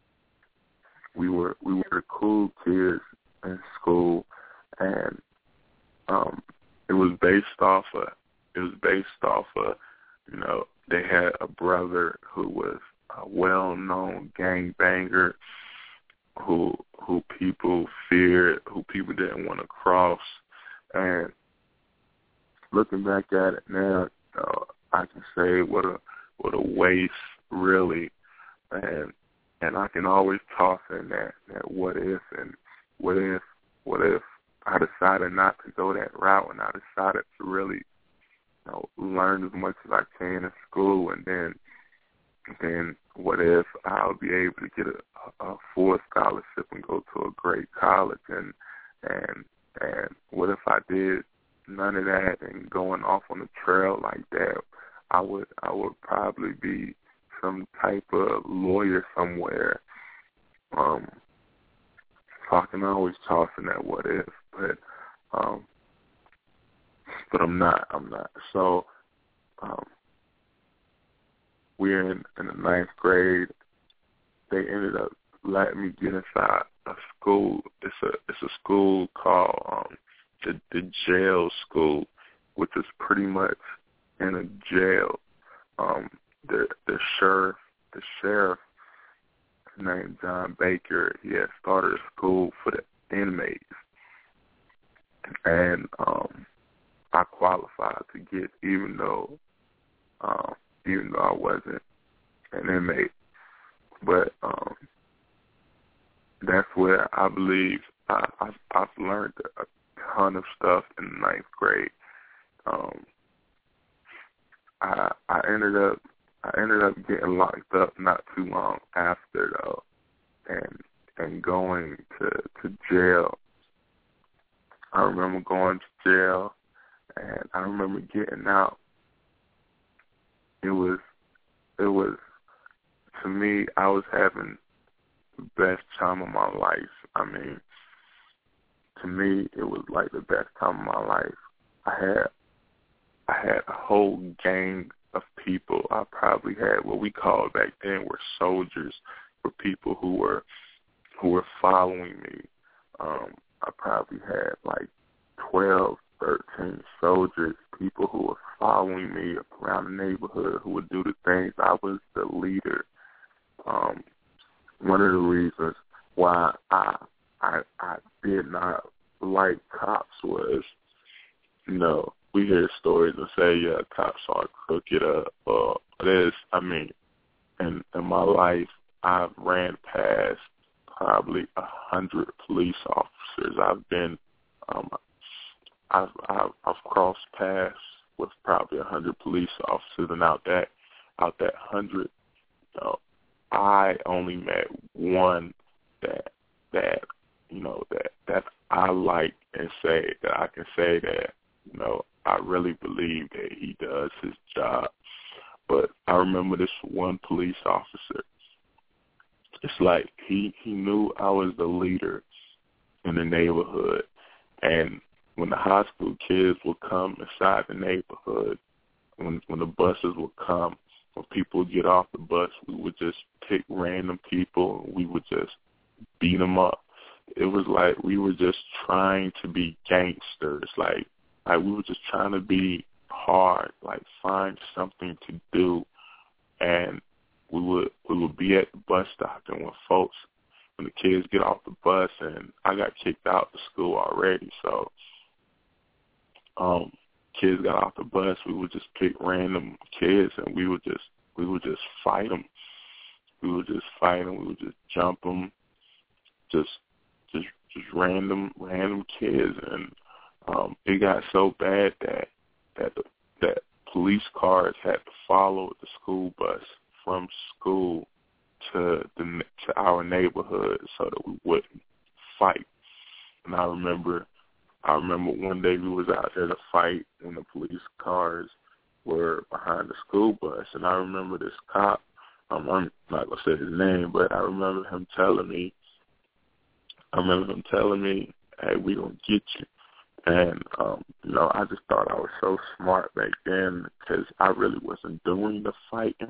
Speaker 4: we were we were the cool kids in school, and um, it was based off of it was based off of you know, they had a brother who was a well-known gangbanger who who people feared, who people didn't want to cross. And looking back at it now, you know, I can say what a what a waste, really. And and I can always toss in that that what if and what if what if I decided not to go that route, and I decided to really, you know, learn as much as I can in school, and then then what if I'll be able to get a, a full scholarship and go to a great college, and and and what if I did none of that and going off on a trail like that? I would I would probably be some type of lawyer somewhere. Um, so I can always toss in that what if, but um, but I'm not. I'm not. So um, we're in, in the ninth grade. They ended up letting me get inside a school. It's a it's a school called um, the the jail school, which is pretty much in a jail. Um, the the sheriff the sheriff named John Baker. He had started a school for the inmates, and um, I qualified to get, even though um, even though I wasn't an inmate. But um, that's where I believe I, I've, I've learned a ton of stuff in the ninth grade. Um, I, I ended up I ended up getting locked up not too long after, though, and and going to to jail. I remember going to jail, and I remember getting out. It was, it was, to me, I was having the best time of my life. I mean, to me, it was like the best time of my life. I had, I had a whole gang of people. I probably had what we called back then were soldiers, were people who were, who were following me. Um, I probably had like twelve, thirteen soldiers, people who were following me around the neighborhood, who would do the things. I was the leader. Um, one of the reasons why I, I I did not like cops was, you know, we hear stories and say, yeah, cops are crooked up. Or this, I mean, in, in my life, I've ran past probably a hundred police officers. I've been, um, I've, I've I've crossed paths with probably a hundred police officers, and out that out that hundred, you know, I only met one that that you know that that I like and say that I can say that, you know, I really believe that he does his job. But I remember this one police officer. It's like he, he knew I was the leader in the neighborhood. And when the high school kids would come inside the neighborhood, when when the buses would come, when people would get off the bus, we would just pick random people and we would just beat them up. It was like we were just trying to be gangsters. Like, like we were just trying to be hard, like find something to do. And we would we would be at the bus stop, and when folks, when the kids get off the bus, and I got kicked out of school already, so um, kids got off the bus, we would just pick random kids, and we would just we would just fight them. We would just fight them. We would just jump them, just just just random random kids, and um, it got so bad that that the, that police cars had to follow the school bus from school to the to our neighborhood so that we wouldn't fight. And I remember, I remember one day we was out there to fight, and the police cars were behind the school bus. And I remember this cop. Um, I'm not gonna say his name, but I remember him telling me. I remember him telling me, "Hey, we gonna get you." And, um, you know, I just thought I was so smart back then because I really wasn't doing the fighting.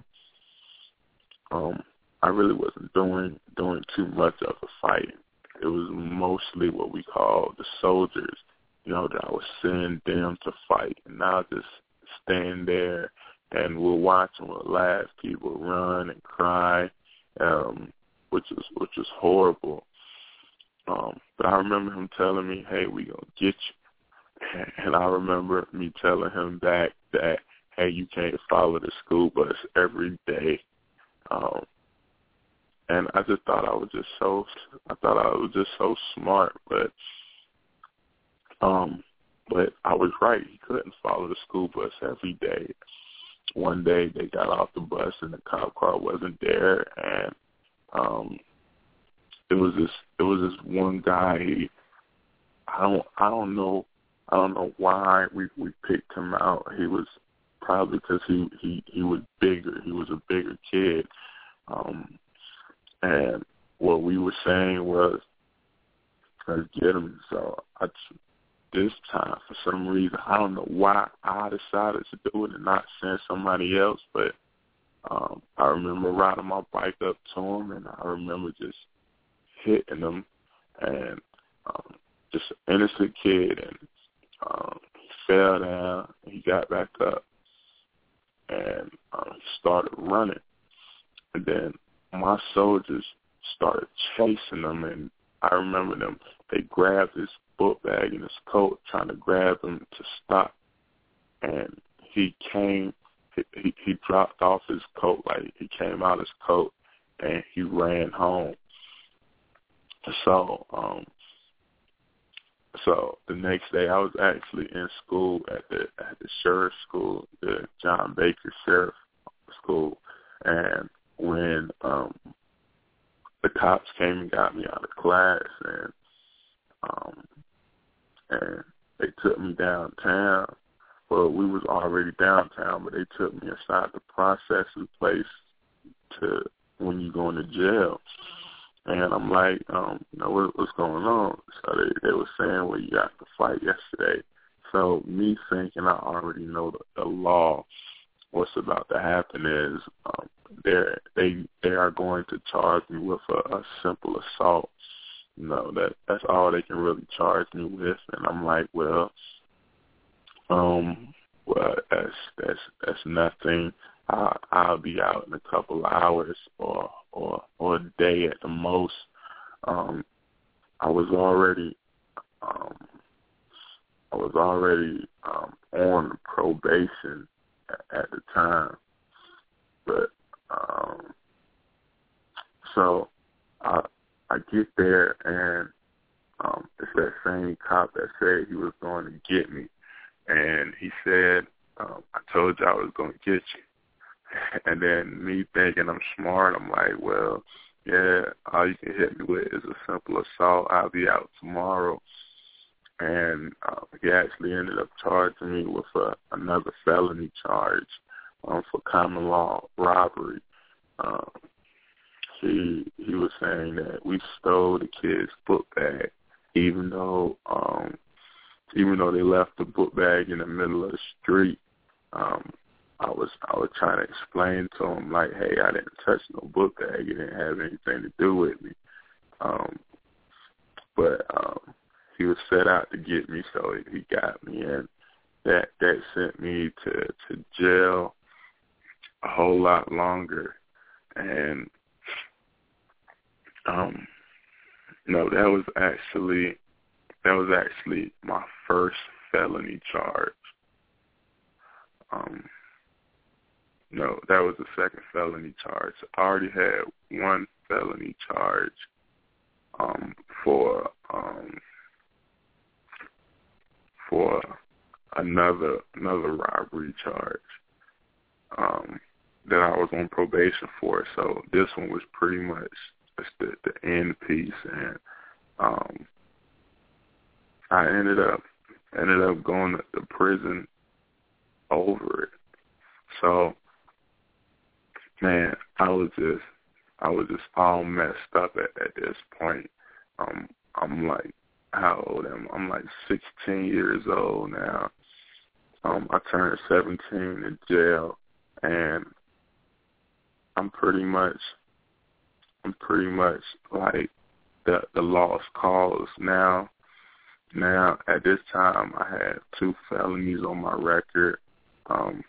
Speaker 4: Um, I really wasn't doing doing too much of the fighting. It was mostly what we call the soldiers, you know, that I was sending them to fight. And I'll just stand there and we'll watch and we'll laugh. People run and cry, um, which was which was horrible. Um, but I remember him telling me, "Hey, we gonna get you." And I remember me telling him back that, "Hey, you can't follow the school bus every day." Um, and I just thought I was just so, I thought I was just so smart, but, um, but I was right. He couldn't follow the school bus every day. One day they got off the bus and the cop car wasn't there, and um, it was this, it was this one guy. He, I don't, I don't know. I don't know why we, we picked him out. He was probably because he, he, he was bigger. He was a bigger kid. Um, and what we were saying was, let's get him. So I, this time, for some reason, I don't know why I decided to do it and not send somebody else, but um, I remember riding my bike up to him, and I remember just hitting him, and um, just an innocent kid, and Um, he fell down, and he got back up, and um, he started running. And then my soldiers started chasing him, and I remember them, they grabbed his book bag and his coat, trying to grab him to stop. And he came, he, he dropped off his coat, like he came out his coat, and he ran home. So, um, So the next day, I was actually in school at the at the sheriff school, the John Baker Sheriff School, and when um, the cops came and got me out of class, and um, and they took me downtown. Well, we was already downtown, but they took me inside the processing place to when you go into jail. And I'm like, um, you know, what, what's going on? So they, they were saying, well, you got the fight yesterday. So me thinking I already know the, the law, what's about to happen is um, they're, they they are going to charge me with a, a simple assault. You know, that that's all they can really charge me with. And I'm like, well, um, well, that's that's that's nothing. I'll, I'll be out in a couple of hours or or or a day at the most. Um, I was already um, I was already um, on probation at, at the time, but um, so I I get there and um, it's that same cop that said he was going to get me, and he said, um, "I told you I was going to get you." And then me thinking I'm smart, I'm like, well, yeah, all you can hit me with is a simple assault. I'll be out tomorrow. And uh, he actually ended up charging me with a, another felony charge um, for common law robbery. Um, he he was saying that we stole the kid's book bag, even though um, even though they left the book bag in the middle of the street. Um, I was I was trying to explain to him, like, hey, I didn't touch no book bag. It didn't have anything to do with me. Um, but um, he was set out to get me, so he got me, and that that sent me to, to jail a whole lot longer. And um, no, that was actually that was actually my first felony charge. Um. No, that was the second felony charge. I already had one felony charge um, for um, for another another robbery charge um, that I was on probation for. So this one was pretty much just the, the end piece, and um, I ended up ended up going to prison over it. So. Man, I was just, I was just all messed up at, at this point. Um, I'm like, how old am I? I'm like sixteen years old now. Um, I turned seventeen in jail, and I'm pretty much, I'm pretty much like the the lost cause now. Now at this time, I had two felonies on my record. Um,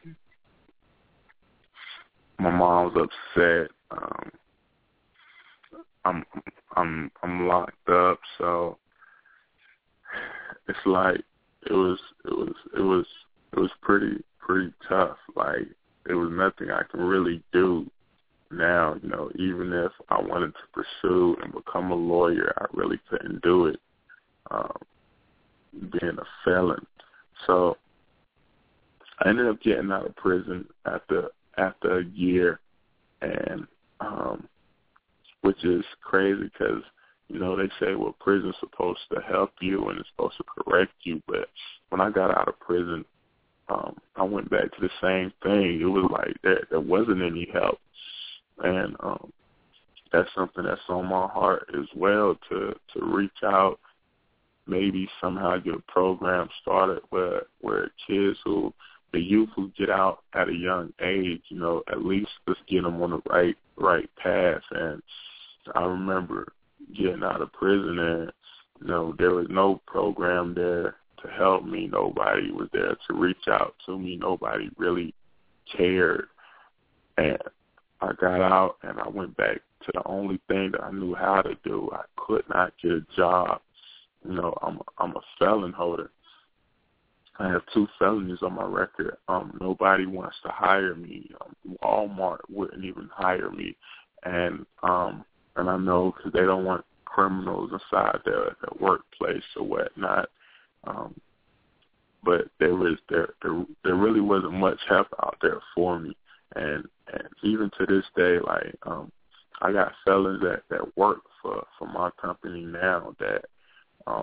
Speaker 4: My mom's upset. Um, I'm I'm I'm locked up, so it's like it was it was it was it was pretty pretty tough. Like there was nothing I can really do now. You know, even if I wanted to pursue and become a lawyer, I really couldn't do it. Um, being a felon, so I ended up getting out of prison after. after a year, and um, which is crazy because, you know, they say, well, prison's supposed to help you and it's supposed to correct you, but when I got out of prison, um, I went back to the same thing. It was like there, there wasn't any help, and um, that's something that's on my heart as well, to, to reach out, maybe somehow get a program started where where kids who the youth who get out at a young age, you know, at least let's get them on the right right path. And I remember getting out of prison, and you know, there was no program there to help me. Nobody was there to reach out to me. Nobody really cared. And I got out, and I went back to the only thing that I knew how to do. I could not get a job. You know, I'm a, I'm a felon holder. I have two felonies on my record. Um, nobody wants to hire me. Um, Walmart wouldn't even hire me, and um, and I know because they don't want criminals inside their, their workplace or whatnot. Um, but there was there, there there really wasn't much help out there for me, and and even to this day, like um, I got felons that, that work for, for my company now that um,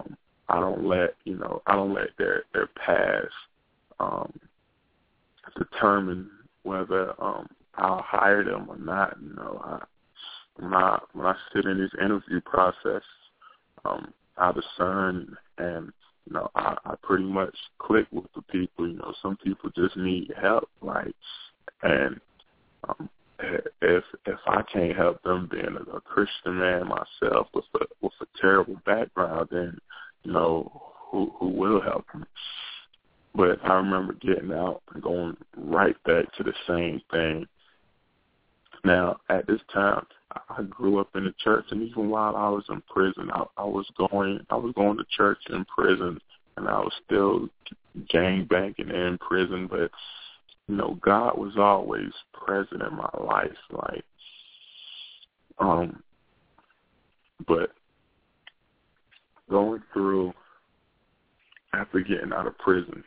Speaker 4: I don't let, you know, I don't let their, their past um, determine whether um, I'll hire them or not. You know, I, when I when I sit in this interview process, um, I discern, and you know, I, I pretty much click with the people. You know, some people just need help, like, and um, if if I can't help them, being a, a Christian man myself with a with a terrible background, then you know who who will help them. But I remember getting out and going right back to the same thing. Now, at this time, I grew up in the church, and even while I was in prison, I, I was going I was going to church in prison, and I was still gang banging in prison. But you know, God was always present in my life, like, um, but going through after getting out of prison,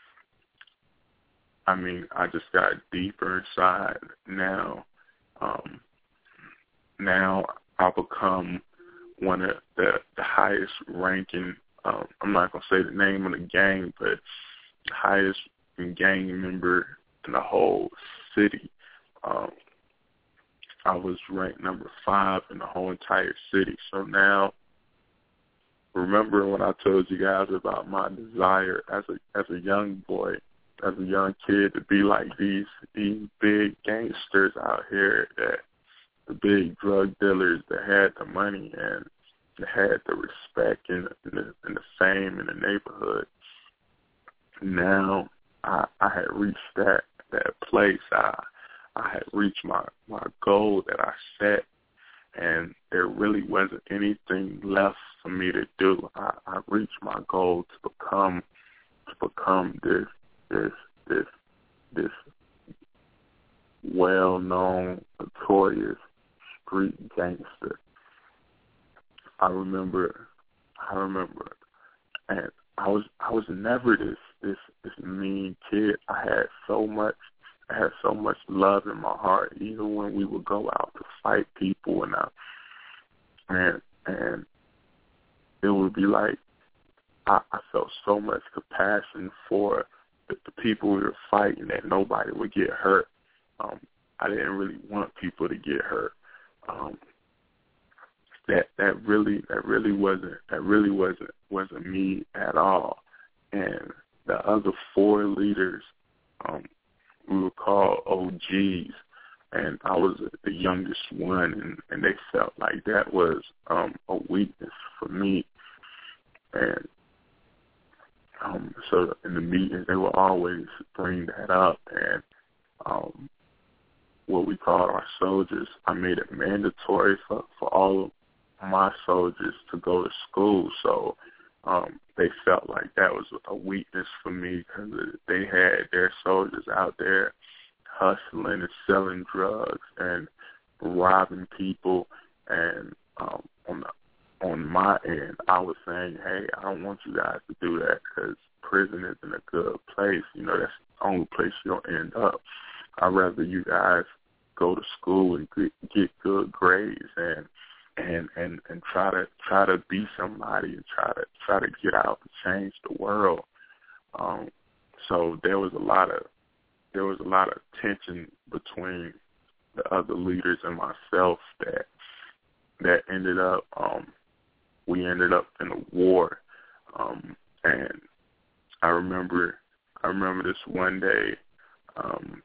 Speaker 4: I mean, I just got deeper inside. Now, um, now I've become one of the, the highest ranking. Um, I'm not gonna say the name of the gang, but the highest gang member in the whole city. Um, I was ranked number five in the whole entire city. So now, remember when I told you guys about my desire as a as a young boy, as a young kid, to be like these these big gangsters out here, that the big drug dealers that had the money and that had the respect and, and, the, and the fame in the neighborhood. Now I, I had reached that that place. I I had reached my, my goal that I set, and there really wasn't anything left for me to do. I, I reached my goal to become to become this this this this well-known, notorious street gangster. I remember, I remember, and I was I was never this this this mean kid. I had so much, I had so much love in my heart. Even when we would go out to fight people, and I, and and it would be like I, I felt so much compassion for the, the people we were fighting, that nobody would get hurt. Um, I didn't really want people to get hurt. Um, that that really that really wasn't that really wasn't wasn't me at all. And the other four leaders, um, we were called O Gs, and I was the youngest one, and, and they felt like that was um, a weakness for me. And um, so in the meetings, they would always bring that up, and um, what we called our soldiers, I made it mandatory for, for all of my soldiers to go to school. So um, they felt like that was a weakness for me, because they had their soldiers out there hustling and selling drugs and robbing people. And um, on the, on my end, I was saying, hey, I don't want you guys to do that, because prison isn't a good place. You know, that's the only place you'll end up. I'd rather you guys go to school and get, get good grades and and and and try to try to be somebody and try to try to get out and change the world. Um, so there was a lot of there was a lot of tension between the other leaders and myself that that ended up um, we ended up in a war. Um, and I remember I remember this one day. Um,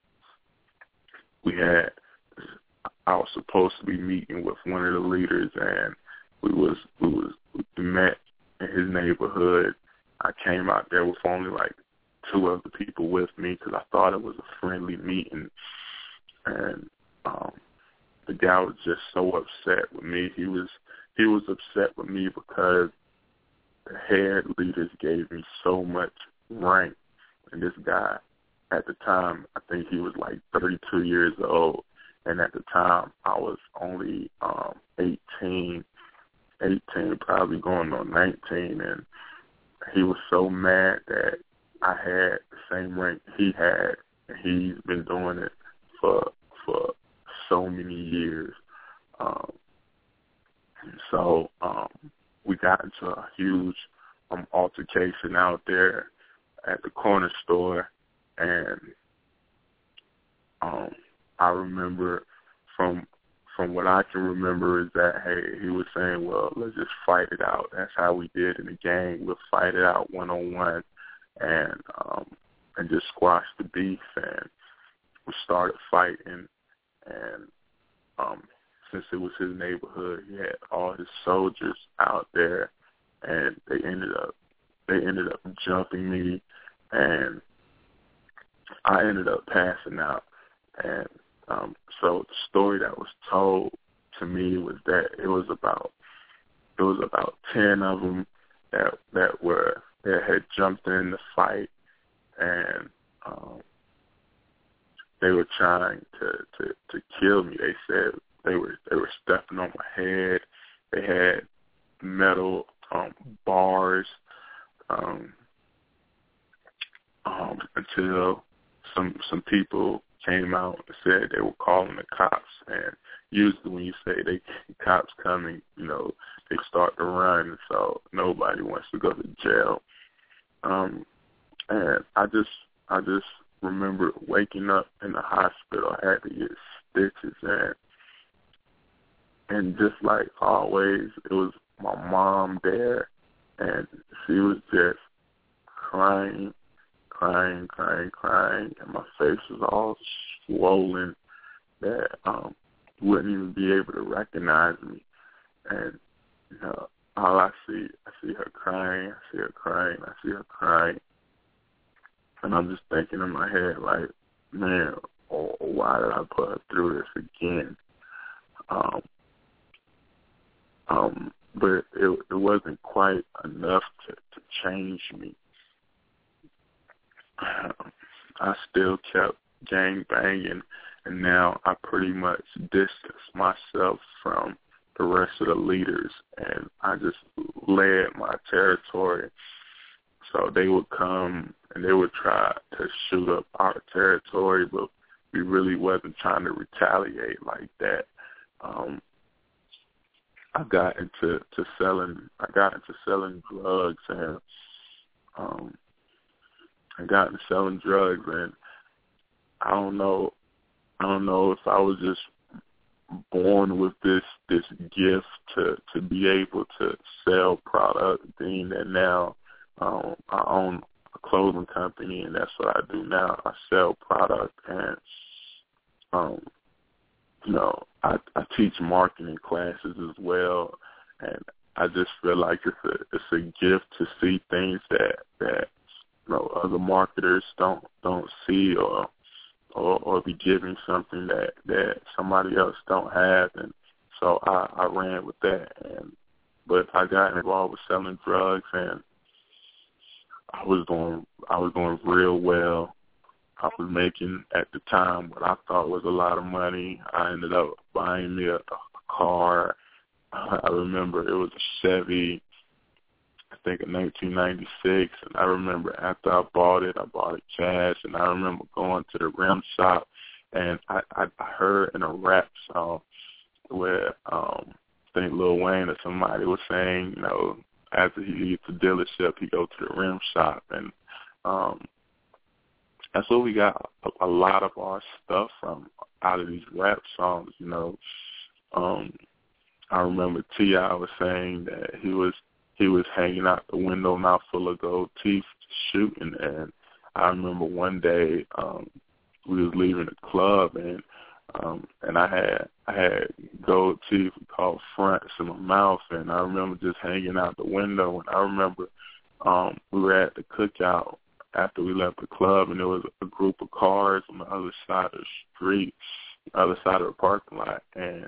Speaker 4: we had I was supposed to be meeting with one of the leaders, and we was we was we met in his neighborhood. I came out there with only like two other people with me, because I thought it was a friendly meeting, and um, the guy was just so upset with me. He was he was upset with me because the head leaders gave me so much rank, and this guy, at the time, I think he was like thirty-two years old. And at the time, I was only um, eighteen, eighteen, probably going on nineteen. And he was so mad that I had the same rank he had. And he's been doing it for for so many years. Um, so um, we got into a huge um, altercation out there at the corner store, and um, I remember from from what I can remember is that, hey, he was saying, well, let's just fight it out. That's how we did in the gang. We'll fight it out one-on-one and um, and just squash the beef. And we started fighting, and um, since it was his neighborhood, he had all his soldiers out there, and they ended up they ended up jumping me, and I ended up passing out. And um, so the story that was told to me was that it was about it was about ten of them that that were that had jumped in the fight, and um, they were trying to, to, to kill me. They said they were they were stepping on my head. They had metal um, bars um, um, until some some people came out and said they were calling the cops. And usually when you say they cops coming, you know, they start to run, so nobody wants to go to jail. Um, and I just I just remember waking up in the hospital. I had to get stitches, and and just like always, it was my mom there, and she was just crying, crying, crying, crying, and my face was all swollen that um wouldn't even be able to recognize me. And you know, all I see, I see her crying, I see her crying, I see her crying. And I'm just thinking in my head, like, man, oh, why did I put her through this again? Um, um, but it, it wasn't quite enough to, to change me. Um, I still kept gang banging, and now I pretty much distanced myself from the rest of the leaders, and I just led my territory. So they would come and they would try to shoot up our territory, but we really wasn't trying to retaliate like that. Um, I got into to selling. I got into selling drugs, and um, I got into selling drugs, and I don't know. I don't know if I was just born with this this gift to to be able to sell product, being that now um, I own a clothing company, and that's what I do now. I sell product, and um, you know, I, I teach marketing classes as well, and I just feel like it's a it's a gift to see things that that you know other marketers don't don't see, or or, or be giving something that, that somebody else don't have. And so I, I ran with that. And but I got involved with selling drugs, and I was doing I was doing real well. I was making at the time what I thought was a lot of money. I ended up buying me a, a car. I remember it was a Chevy, I think in nineteen ninety-six, and I remember after I bought it, I bought it cash, and I remember going to the rim shop, and I, I, I heard in a rap song where um, I think Lil Wayne or somebody was saying, you know, after he leaves the dealership, he go to the rim shop, and um, that's where we got a, a lot of our stuff from, out of these rap songs, you know. Um, I remember T I was saying that he was He was hanging out the window, mouth full of gold teeth, shooting. And I remember one day um, we was leaving the club, and um, and I had I had gold teeth called fronts in my mouth, and I remember just hanging out the window. And I remember um, we were at the cookout after we left the club, and there was a group of cars on the other side of the street, the other side of the parking lot, and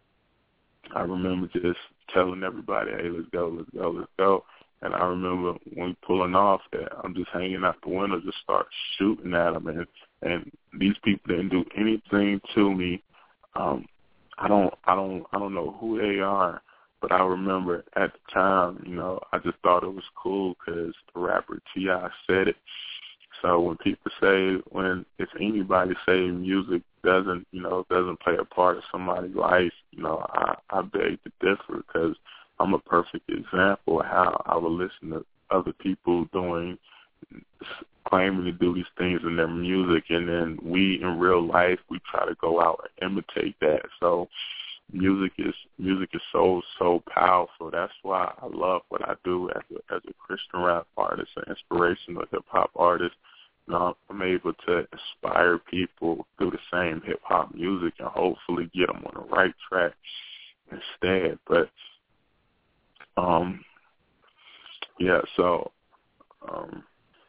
Speaker 4: I remember just telling everybody, hey, let's go, let's go, let's go. And I remember when we pulling off that I'm just hanging out the window, just start shooting at them. And, and these people didn't do anything to me. Um, I don't, I don't, I don't know who they are, but I remember at the time, you know, I just thought it was cool because the rapper T I said it. So when people say, when if anybody say music doesn't, you know, doesn't play a part of somebody's life, you know, I, I beg to differ, because I'm a perfect example of how I would listen to other people doing, claiming to do these things in their music, and then we in real life, we try to go out and imitate that. So music is music is so, so powerful. That's why I love what I do as a, as a Christian rap artist, an inspirational hip-hop artist. You know, I'm able to inspire people through the same hip-hop music and hopefully get them on the right track instead. But, um, yeah, so, um,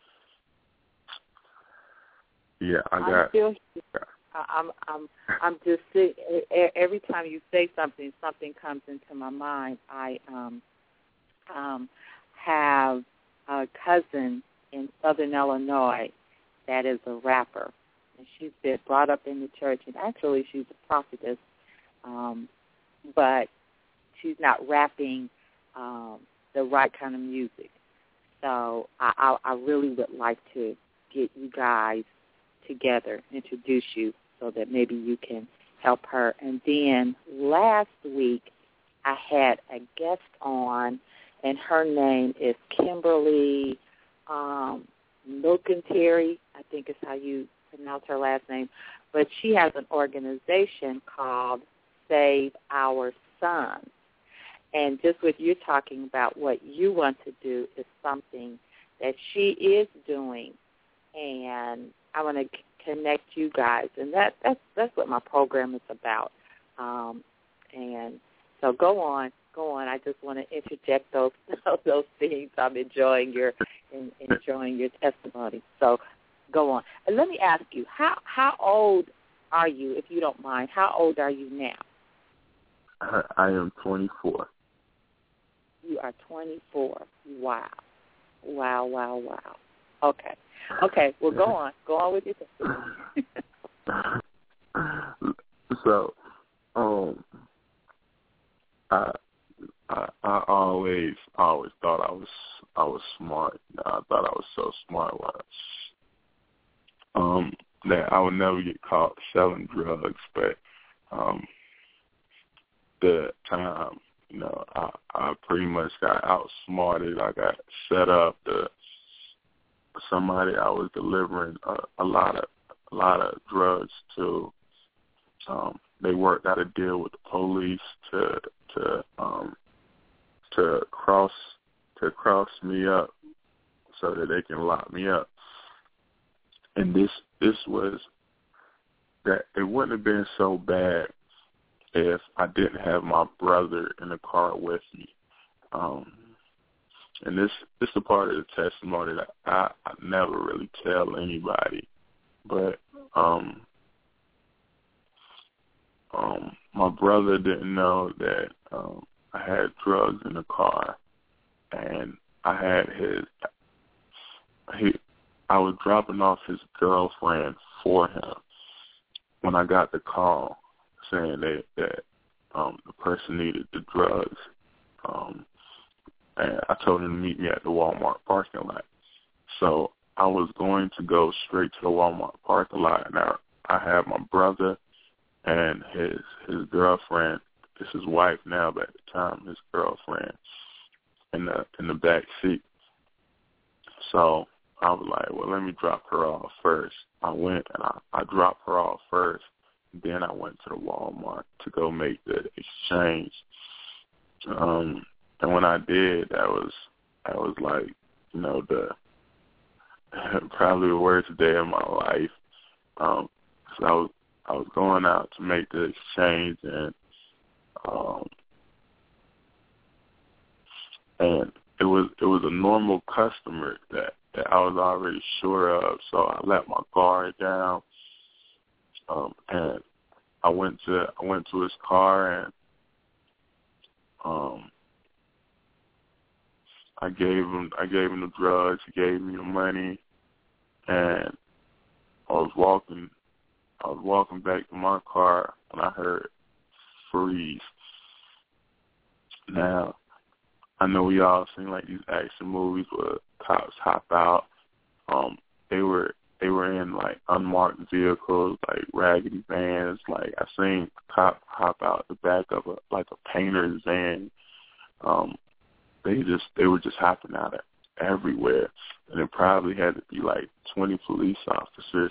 Speaker 4: yeah, I got.
Speaker 2: I'm still, I'm, I'm, I'm just every time you say something, something comes into my mind. I um, um, have a cousin in Southern Illinois that is a rapper, and she's been brought up in the church, and actually she's a prophetess, um, but she's not rapping um, the right kind of music. So I, I, I really would like to get you guys together, introduce you, so that maybe you can help her. And then last week I had a guest on, and her name is Kimberly um, Milkentary, I think is how you pronounce her last name. But she has an organization called Save Our Sons. And just what you're talking about, what you want to do is something that she is doing, and I want to connect you guys, and that that's that's what my program is about. Um, and so go on, go on. I just want to interject those those things. I'm enjoying your in, enjoying your testimony. So go on. And let me ask you, how how old are you, if you don't mind? How old are you now?
Speaker 4: I, I am twenty-four.
Speaker 2: You are twenty-four. Wow, wow, wow, wow. Okay. Okay, well, go on. Go on with your testimony.
Speaker 4: So, um, I, I I always always thought I was I was smart. I thought I was so smart. Um, that I would never get caught selling drugs, but um, the time, you know, I I pretty much got outsmarted. I got set up. The somebody I was delivering a, a lot of a lot of drugs to. Um, they worked out a deal with the police to to um, to cross to cross me up so that they can lock me up. And this this was that it wouldn't have been so bad if I didn't have my brother in the car with me. Um, And this this is a part of the testimony that I, I never really tell anybody. But um, um, my brother didn't know that um, I had drugs in the car, and I had his. He, I was dropping off his girlfriend for him when I got the call saying that that um, the person needed the drugs. Um, And I told him to meet me at the Walmart parking lot. So I was going to go straight to the Walmart parking lot. Now I had my brother and his his girlfriend. This is his wife now, but at the time his girlfriend in the in the back seat. So I was like, well, let me drop her off first. I went and I, I dropped her off first. Then I went to the Walmart to go make the exchange. Um. And when I did, that was that was like, you know, the probably the worst day of my life. Um, so I was I was going out to make the exchange, and um, and it was it was a normal customer that, that I was already sure of. So I let my guard down, um, and I went to I went to his car and um. I gave him I gave him the drugs, he gave me the money, and I was walking I was walking back to my car and I heard freeze. Now, I know we all seen like these action movies where cops hop out. Um, they were they were in like unmarked vehicles, like raggedy vans. Like I seen a cop hop out the back of a like a painter's van. Um They just they were just hopping out of everywhere, and it probably had to be like twenty police officers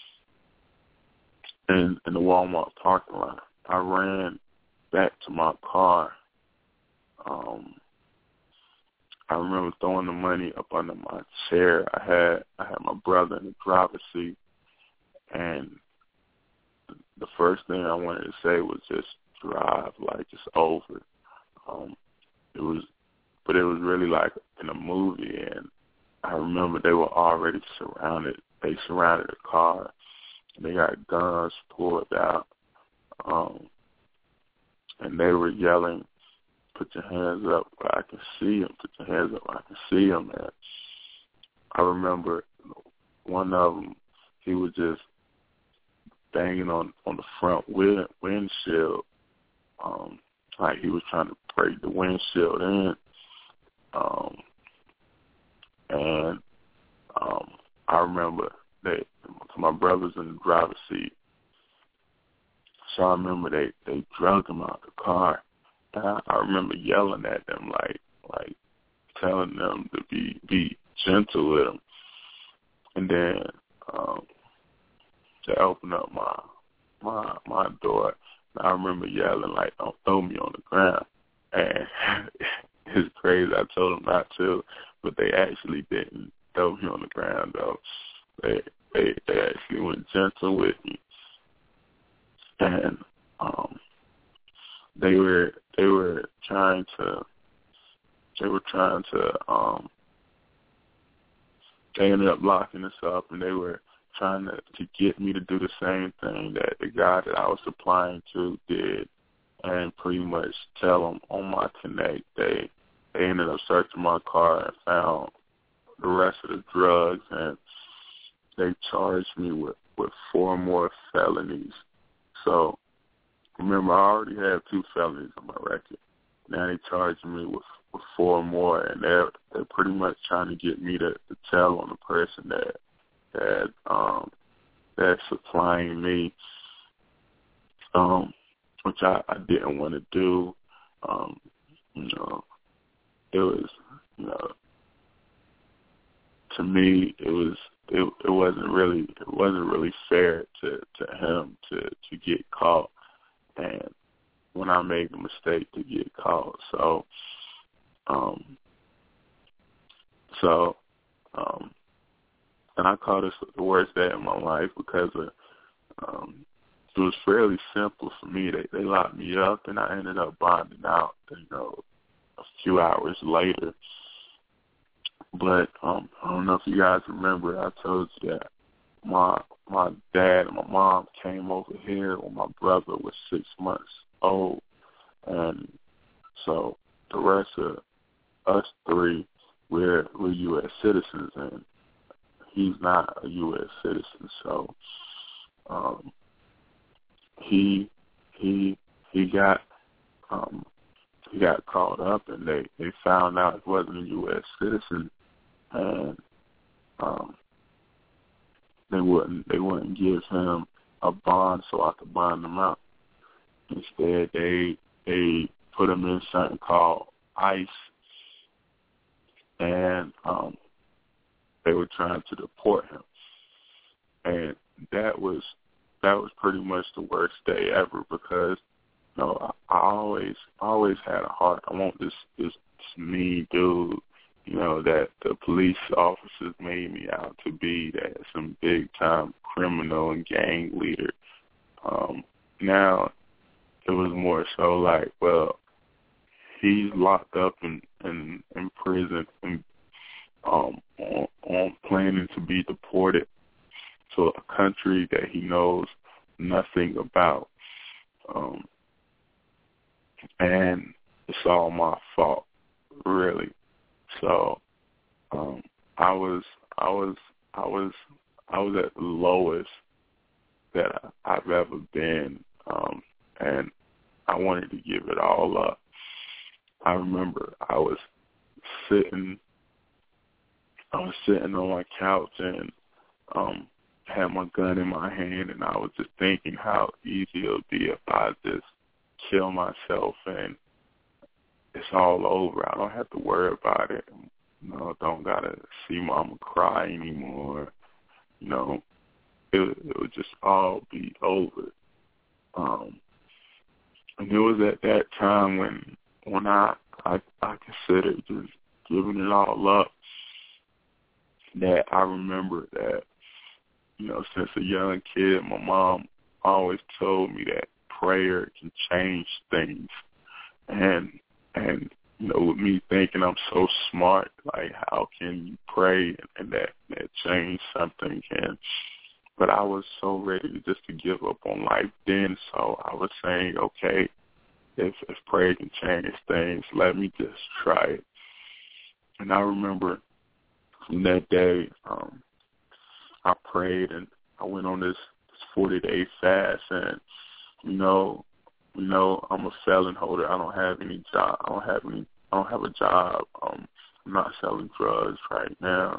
Speaker 4: in, in the Walmart parking lot. I ran back to my car. Um, I remember throwing the money up under my chair. I had I had my brother in the driver's seat, and the first thing I wanted to say was just drive, like it's over. Um, it was, but it was really like in a movie, and I remember they were already surrounded. They surrounded the car. They got guns pulled out, um, and they were yelling, "Put your hands up where I can see them. Put your hands up where I can see them." And I remember one of them, he was just banging on, on the front wind, windshield, um, like he was trying to break the windshield in. Um, and um, I remember that my brother's in the driver's seat, so I remember they, they dragged him out the car. And I, I remember yelling at them, like like telling them to be be gentle with him. And then um, to open up my my my door, and I remember yelling like, "Don't throw me on the ground." And it's crazy. I told them not to, but they actually didn't throw me on the ground though. They they they actually went gentle with me, and um, they were they were trying to they were trying to um, they ended up locking us up, and they were trying to, to get me to do the same thing that the guy that I was supplying to did, and pretty much tell them on my Connect. They they ended up searching my car and found the rest of the drugs, and they charged me with, with four more felonies. So remember, I already had two felonies on my record. Now they charged me with, with four more, and they're they're pretty much trying to get me to, to tell on the person that that um that's supplying me, um, which I, I didn't want to do. Um, you know, it was you know to me it was it, it wasn't really it wasn't really fair to, to him to, to get caught, and when I made the mistake to get caught, so um so um and I call this the worst day of my life because of, um, it was fairly simple for me. They they locked me up, and I ended up bonding out, you know, a few hours later. But um, I don't know if you guys remember, I told you that my my dad and my mom came over here when my brother was six months old, and so the rest of us three, we're we're U S citizens, and he's not a U S citizen, so um, he he he got um, he got caught up, and they, they found out he wasn't a U S citizen, and um, they wouldn't they wouldn't give him a bond so I could bond him out. Instead, they they put him in something called ICE, and um, they were trying to deport him, and that was that was pretty much the worst day ever because, you know, I, I always always had a heart. I want this this, this mean dude, you know, that the police officers made me out to be, that some big time criminal and gang leader. Um, now it was more so like, well, he's locked up in in, in prison and um, on, on planning to be deported to a country that he knows nothing about, um, and it's all my fault, really. So um, I was, I was, I was, I was at the lowest that I, I've ever been, um, and I wanted to give it all up. I remember I was sitting, I was sitting on my couch and um, had my gun in my hand, and I was just thinking how easy it would be if I just kill myself and it's all over. I don't have to worry about it. You know, don't gotta see mama cry anymore. You know, it, it would just all be over. Um, and it was at that time when when I, I I considered just giving it all up that I remember that, you know, since a young kid, my mom always told me that prayer can change things. And, and you know, with me thinking I'm so smart, like, how can you pray and that, that change something can? But I was so ready just to give up on life then, so I was saying, okay, if, if prayer can change things, let me just try it. And I remember from that day, um, I prayed and I went on this forty-day fast, and you know, you know, I'm a felon holder. I don't have any job. I don't have any. I don't have a job. Um, I'm not selling drugs right now.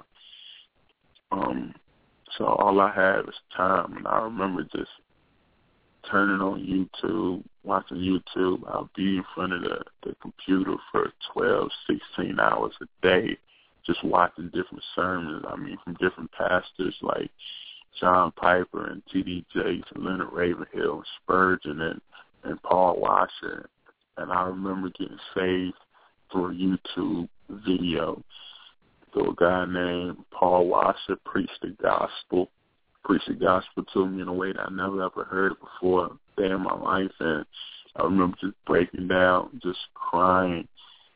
Speaker 4: Um, so all I have is time, and I remember just turning on YouTube, watching YouTube. I'll be in front of the, the computer for twelve, sixteen hours a day, just watching different sermons. I mean, from different pastors like John Piper and T D Jakes and Leonard Ravenhill and Spurgeon and, and Paul Washer. And I remember getting saved through a YouTube video. So a guy named Paul Washer preached the gospel, preached the gospel to me in a way that I never ever heard it before a day in my life. And I remember just breaking down, just crying,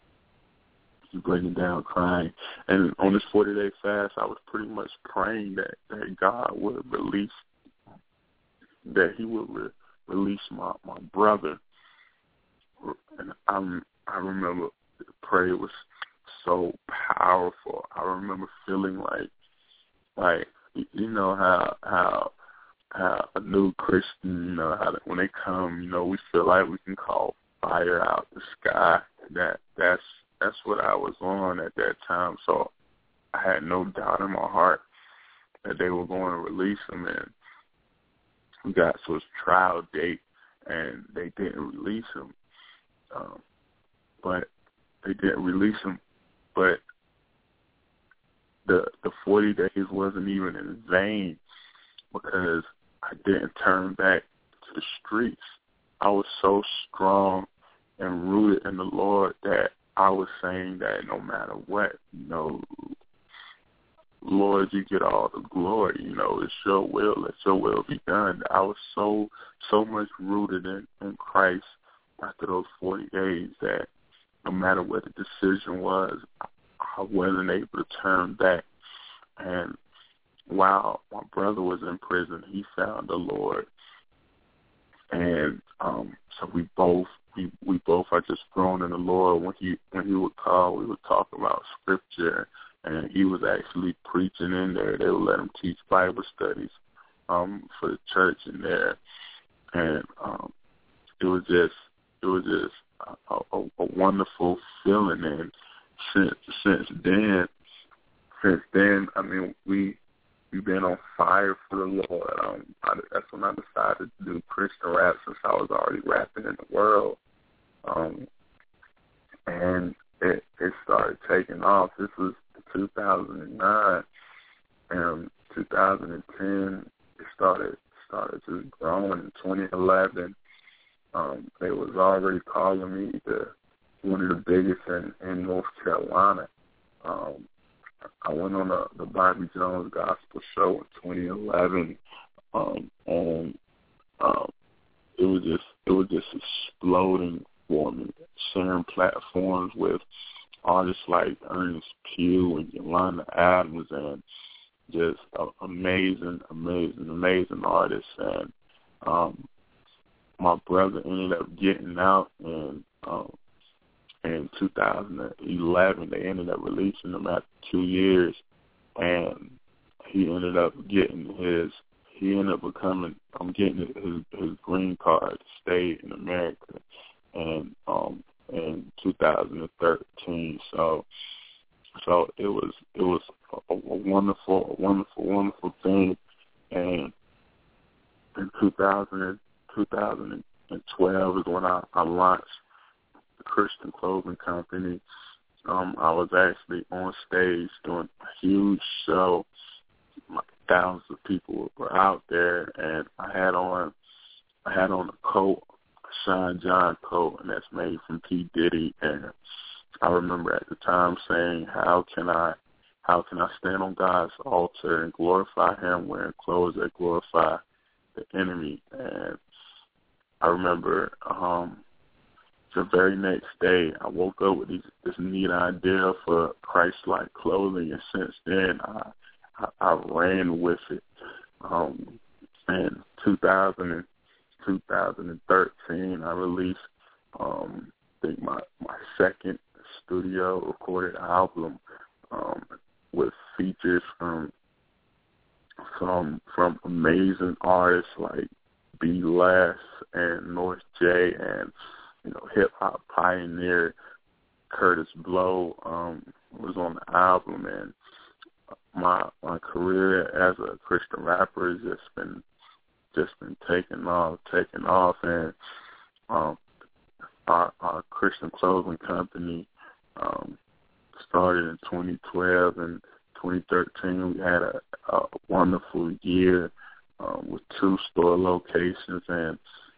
Speaker 4: just breaking down, crying. And on this forty-day fast, I was pretty much praying that, that God would release, that he would re- release my, my brother. And I'm, I remember the prayer was so powerful. I remember feeling like, like, you know how how how a new Christian, you know, how when they come, you know, we feel like we can call fire out the sky. That that's that's what I was on at that time. So I had no doubt in my heart that they were going to release him. And we got to his trial date, and they didn't release him. Um, but they didn't release him. But the the forty days wasn't even in vain because I didn't turn back to the streets. I was so strong and rooted in the Lord that I was saying that no matter what, you know, Lord, you get all the glory. You know, it's your will. Let your will be done. I was so, so much rooted in, in Christ after those forty days that no matter what the decision was, I wasn't able to turn back. And while my brother was in prison, he found the Lord. And um, so we both we, we both are just grown in the Lord. When he when he would call, we would talk about scripture, and he was actually preaching in there. They would let him teach Bible studies um, for the church in there, and um, it was just it was just a, a, a wonderful feeling. And since since then, since then, I mean, we. We've been on fire for the Lord. Um, I, that's when I decided to do Christian rap since I was already rapping in the world. Um, and it, it started taking off. This was two thousand nine. And two thousand ten, it started started just growing. In twenty eleven, um, they was already calling me the one of the biggest in, in North Carolina. Um, I went on the, the Bobby Jones Gospel Show in twenty eleven, um, and um, it was just it was just exploding for me. Sharing platforms with artists like Ernest Pugh and Yolanda Adams, and just uh, amazing, amazing, amazing artists. And um, my brother ended up getting out, and um, in two thousand eleven, they ended up releasing him after two years, and he ended up getting his, he ended up becoming, I'm getting his, his green card to stay in America, and um, in two thousand thirteen. So, so it was, it was a, a wonderful, a wonderful, wonderful thing. And in two thousand, two thousand twelve is when I, I launched the Christian Clothing Company, Um, I was actually on stage doing a huge show. Like thousands of people were out there, and I had on I had on a coat, a Sean John coat, and that's made from P. Diddy. And I remember at the time saying, "How can I, how can I stand on God's altar and glorify Him wearing clothes that glorify the enemy?" And I remember um, the very next day, I woke up with these, this neat idea for Christ-like clothing, and since then, I, I, I ran with it. Um, in two thousand, two thousand thirteen, I released, um, I think my my second studio recorded album um, with features from from from amazing artists like B. Les and North J, and you know, hip hop pioneer Curtis Blow um, was on the album, and my my career as a Christian rapper has just been just been taking off, taking off, and um, our, our Christian clothing company um, started in twenty twelve, and twenty thirteen we had a, a wonderful year um, with two store locations, and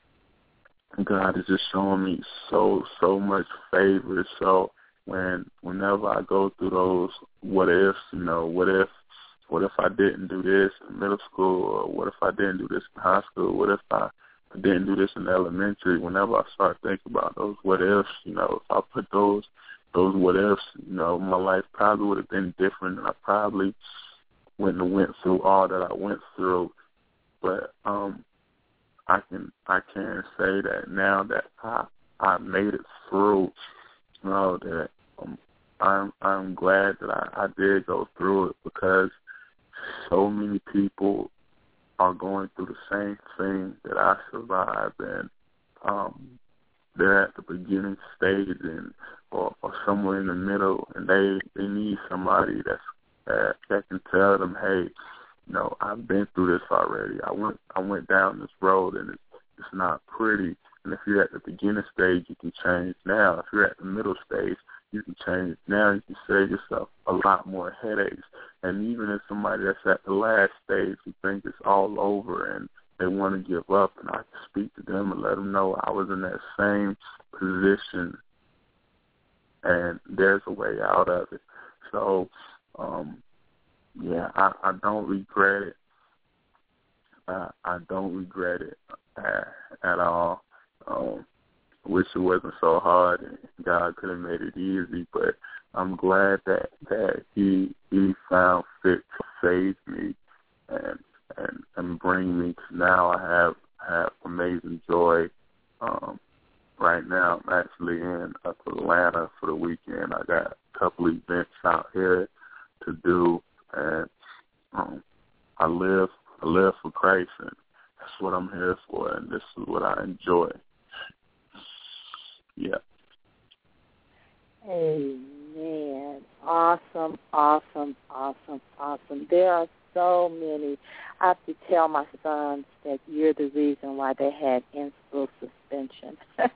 Speaker 4: God is just showing me so, so much favor. So when whenever I go through those what ifs, you know, what if what if I didn't do this in middle school, or what if I didn't do this in high school, what if I didn't do this in elementary, whenever I start thinking about those what ifs, you know, if I put those those what ifs, you know, my life probably would have been different, and I probably wouldn't have went through all that I went through. But um I can I can say that now that I I made it through, you know, that um, I'm I'm glad that I, I did go through it, because so many people are going through the same thing that I survived, and um, they're at the beginning stage and or, or somewhere in the middle, and they, they need somebody that's that, that can tell them, hey, you know, I've been through this already. I went I went down this road, and it's, it's not pretty. And if you're at the beginning stage, you can change now. If you're at the middle stage, you can change now. You can save yourself a lot more headaches. And even if somebody that's at the last stage who thinks it's all over and they want to give up, and I can speak to them and let them know I was in that same position, and there's a way out of it. So, um, yeah, I, I don't regret it. Uh, I don't regret it at, at all. Um, wish it wasn't so hard and God could have made it easy, but I'm glad that, that he he found fit to save me and and, and bring me to now. I have have amazing joy. Um, right now I'm actually in Atlanta for the weekend. I got a couple events out here to do, and um, I live I live for Christ, and that's what I'm here for, and this is what I enjoy. Yeah.
Speaker 2: Amen. Awesome, awesome, awesome, awesome. There are so many. I have to tell my sons that you're the reason why they had in-school suspension.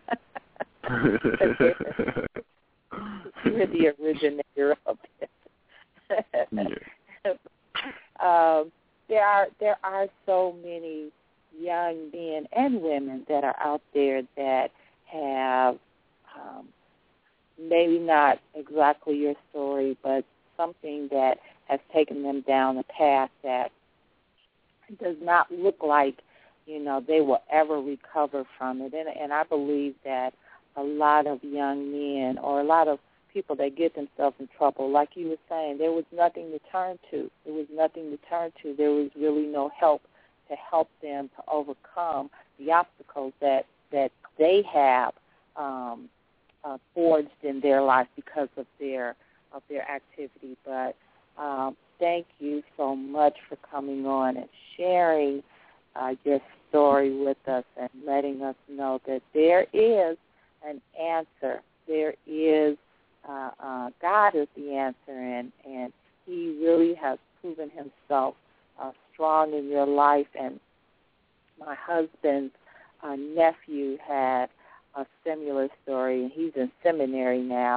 Speaker 2: You're the originator of it.
Speaker 4: Yeah.
Speaker 2: um, there are there are so many young men and women that are out there that have um, maybe not exactly your story, but something that has taken them down a path that does not look like, you know, they will ever recover from it. And, and I believe that a lot of young men or a lot of people that get themselves in trouble, like you were saying, there was nothing to turn to. There was nothing to turn to. There was really no help to help them to overcome the obstacles that, that they have um, uh, forged in their life because of their of their activity. But um, thank you so much for coming on and sharing uh, your story with us and letting us know that there is an answer. There is uh, uh, God is the answer, and, and He really has proven Himself uh, strong in your life. And my husband's uh, nephew had a similar story, and he's in seminary now,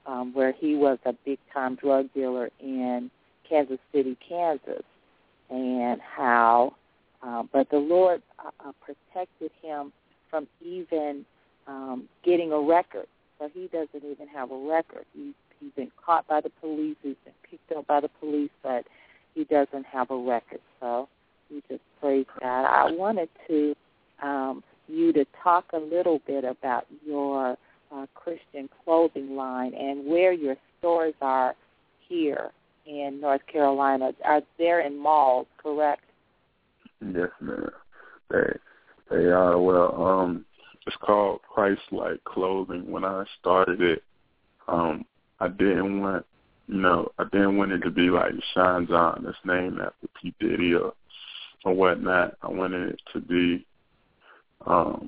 Speaker 2: um, where he was a big-time drug dealer in Kansas City, Kansas, and how, uh, but the Lord uh, uh, protected him from even um, getting a record. So he doesn't even have a record. He, he's been caught by the police. He's been picked up by the police, but he doesn't have a record. So we just praise God. I wanted to um, you to talk a little bit about your uh, Christian clothing line and where your stores are here in North Carolina. Are there in malls, correct?
Speaker 4: Yes, ma'am. They they are. Well, um, it's called Christ-like clothing. When I started it, um, I didn't want, you know, I didn't want it to be like Sean John, that's named after P. Diddy or, or whatnot. I wanted it to be, um,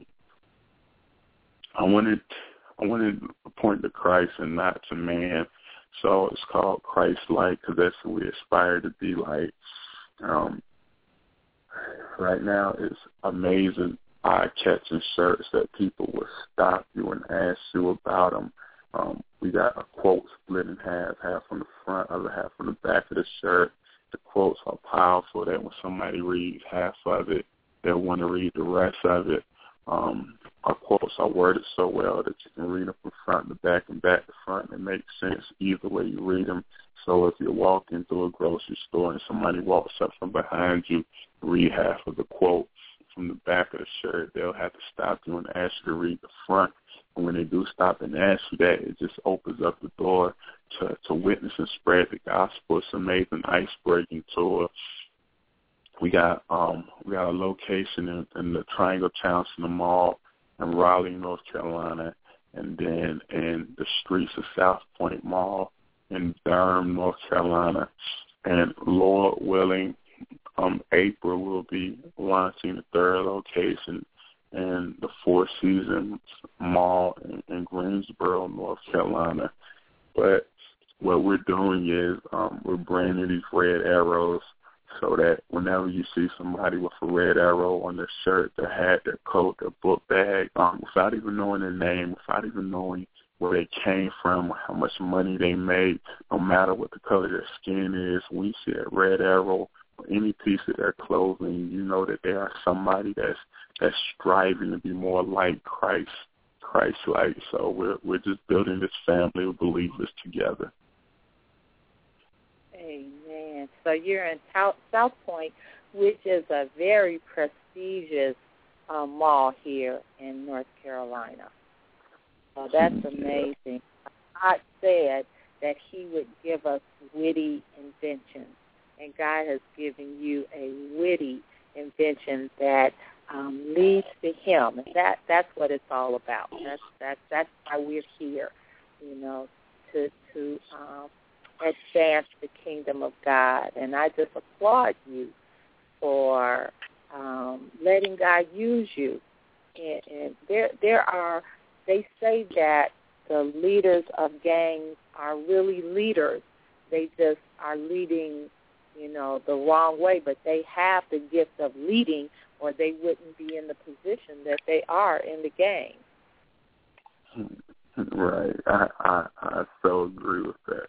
Speaker 4: I wanted, I wanted to point to Christ and not to man. So it's called Christ-like because that's what we aspire to be like. Um, right now, it's amazing eye-catching shirts that people will stop you and ask you about them. Um, we got a quote split in half, half on the front, other half on the back of the shirt. The quotes are powerful that when somebody reads half of it, they'll want to read the rest of it. Um, our quotes are worded so well that you can read them from front to back and back to front, and it makes sense either way you read them. So if you're walking through a grocery store and somebody walks up from behind you, read half of the quote from the back of the shirt, they'll have to stop you and ask you to read the front. And when they do stop and ask you that, it just opens up the door to, to witness and spread the gospel. It's an amazing ice-breaking tour. We got um we got a location in, in the Triangle Town Center Mall in Raleigh, North Carolina, and then in the streets of South Point Mall in Durham, North Carolina. And Lord willing, um, April we'll be launching the third location in the Four Seasons Mall in, in Greensboro, North Carolina. But what we're doing is um, we're branding these red arrows so that whenever you see somebody with a red arrow on their shirt, their hat, their coat, their book bag, um, without even knowing their name, without even knowing where they came from, how much money they made, no matter what the color of their skin is, when you see a red arrow or any piece of their clothing, you know that they are somebody that's that's striving to be more like Christ, Christ-like. So we're we're just building this family of believers together.
Speaker 2: Amen. So you're in South Point, which is a very prestigious uh, mall here in North Carolina. So that's amazing. God said that he would give us witty inventions, and God has given you a witty invention that um, leads to him. And that that's what it's all about. That's that's that's why we're here, you know, to to um, advance the kingdom of God. And I just applaud you for um, letting God use you. And, and there there are, they say that the leaders of gangs are really leaders. They just are leading, you know, the wrong way, but they have the gift of leading, or they wouldn't be in the position that they are in the gang.
Speaker 4: Right. I, I, I so agree with that.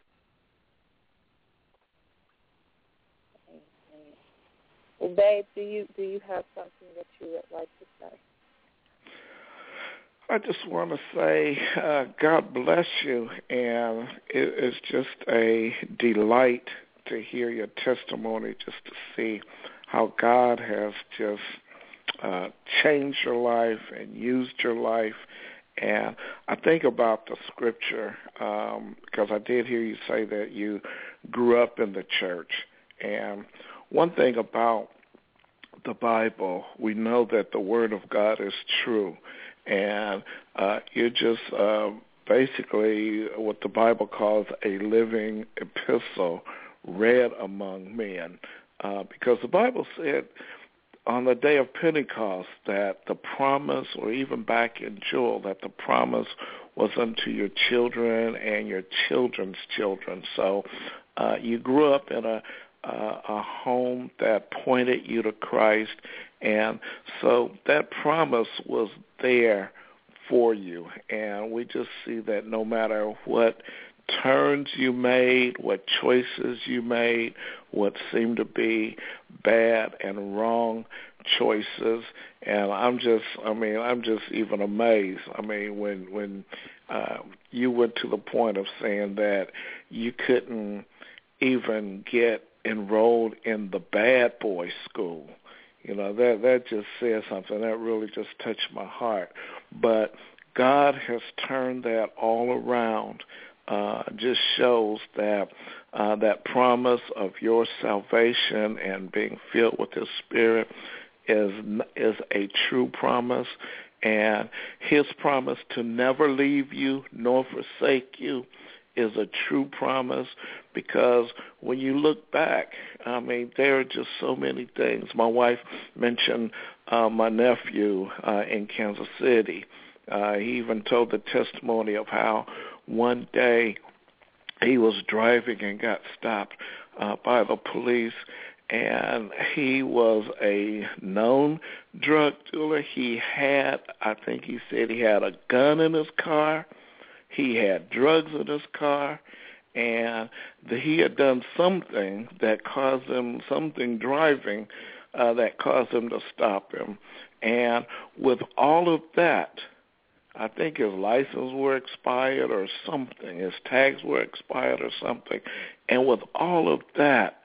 Speaker 2: Well, babe, do you do you have something that you would like to say?
Speaker 3: I just want to say uh, God bless you, and it is just a delight to hear your testimony, just to see how God has just uh, changed your life and used your life. And I think about the scripture, um, because I did hear you say that you grew up in the church. And one thing about the Bible, we know that the Word of God is true. And uh, you're just uh, basically what the Bible calls a living epistle read among men. Uh, because the Bible said on the day of Pentecost that the promise, or even back in Joel, that the promise was unto your children and your children's children. So uh, you grew up in a, uh, a home that pointed you to Christ, and so that promise was there for you. And we just see that no matter what turns you made, what choices you made, what seemed to be bad and wrong choices. And I'm just, I mean, I'm just even amazed. I mean, when when uh, you went to the point of saying that you couldn't even get enrolled in the bad boy school, you know, that that just says something. That really just touched my heart. But God has turned that all around. Uh, just shows that uh, that promise of your salvation and being filled with His Spirit is is a true promise, and His promise to never leave you nor forsake you is a true promise, because when you look back, I mean, there are just so many things. My wife mentioned uh, my nephew uh, in Kansas City. Uh, he even told the testimony of how one day he was driving and got stopped uh, by the police, and he was a known drug dealer. He had, I think he said he had a gun in his car. He had drugs in his car, and the, he had done something that caused him, something driving uh, that caused him to stop him. And with all of that, I think his license were expired or something. His tags were expired or something. And with all of that,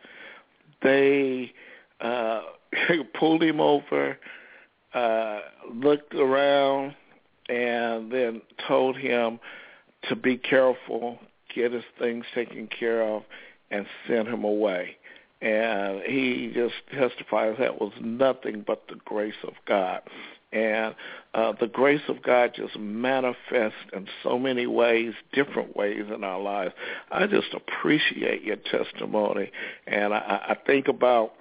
Speaker 3: they uh, pulled him over, uh, looked around, and then told him to be careful, get his things taken care of, and send him away. And he just testifies that was nothing but the grace of God. And uh, the grace of God just manifests in so many ways, different ways in our lives. I just appreciate your testimony. And I, I think about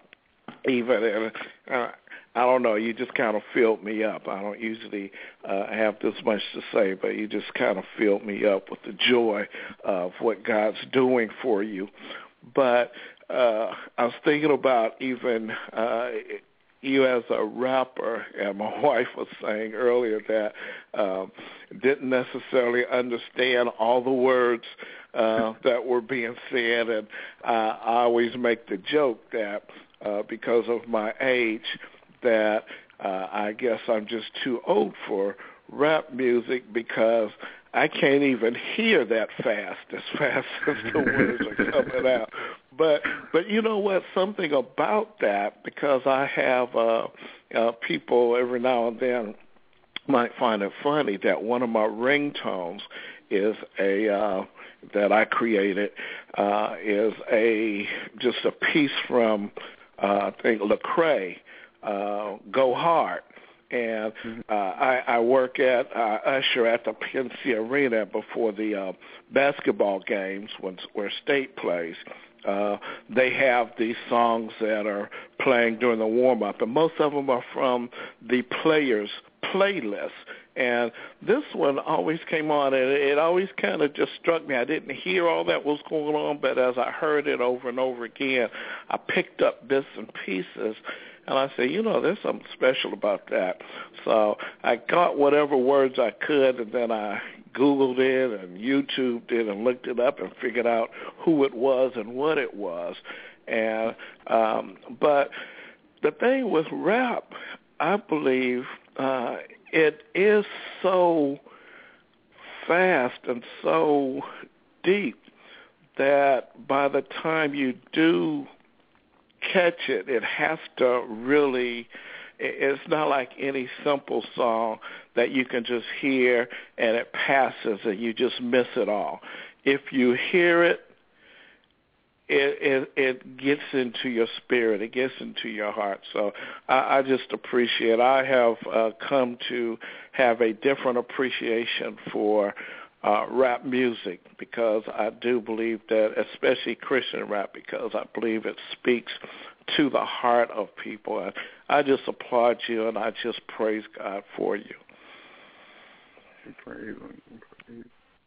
Speaker 3: even, uh, I don't know, you just kind of filled me up. I don't usually uh, have this much to say, but you just kind of filled me up with the joy of what God's doing for you. But uh, I was thinking about even uh, you as a rapper, and my wife was saying earlier that um, didn't necessarily understand all the words uh, that were being said, and uh, I always make the joke that uh, because of my age, that uh, I guess I'm just too old for rap music because I can't even hear that fast, as fast as the words are coming out. But but you know what? Something about that, because I have uh, uh, people every now and then might find it funny that one of my ringtones is a uh, that I created uh, is a just a piece from uh, I think Lecrae, uh, Go Hard. And uh, I, I work at uh, usher at the P N C Arena before the uh, basketball games when where State plays. Uh, they have these songs that are playing during the warm-up, and most of them are from the players' playlist. And this one always came on, and it always kind of just struck me. I didn't hear all that was going on, but as I heard it over and over again, I picked up bits and pieces. And I said, you know, there's something special about that. So I got whatever words I could, and then I Googled it and YouTubed it and looked it up and figured out who it was and what it was. And um, but the thing with rap, I believe, uh, it is so fast and so deep that by the time you do catch it, it has to really, it's not like any simple song that you can just hear and it passes and you just miss it all. If you hear it, it it, it gets into your spirit, it gets into your heart. So I, I just appreciate, I have uh, come to have a different appreciation for Uh, rap music, because I do believe that, especially Christian rap, because I believe it speaks to the heart of people. And I just applaud you, and I just praise God for you.
Speaker 4: Praise Him.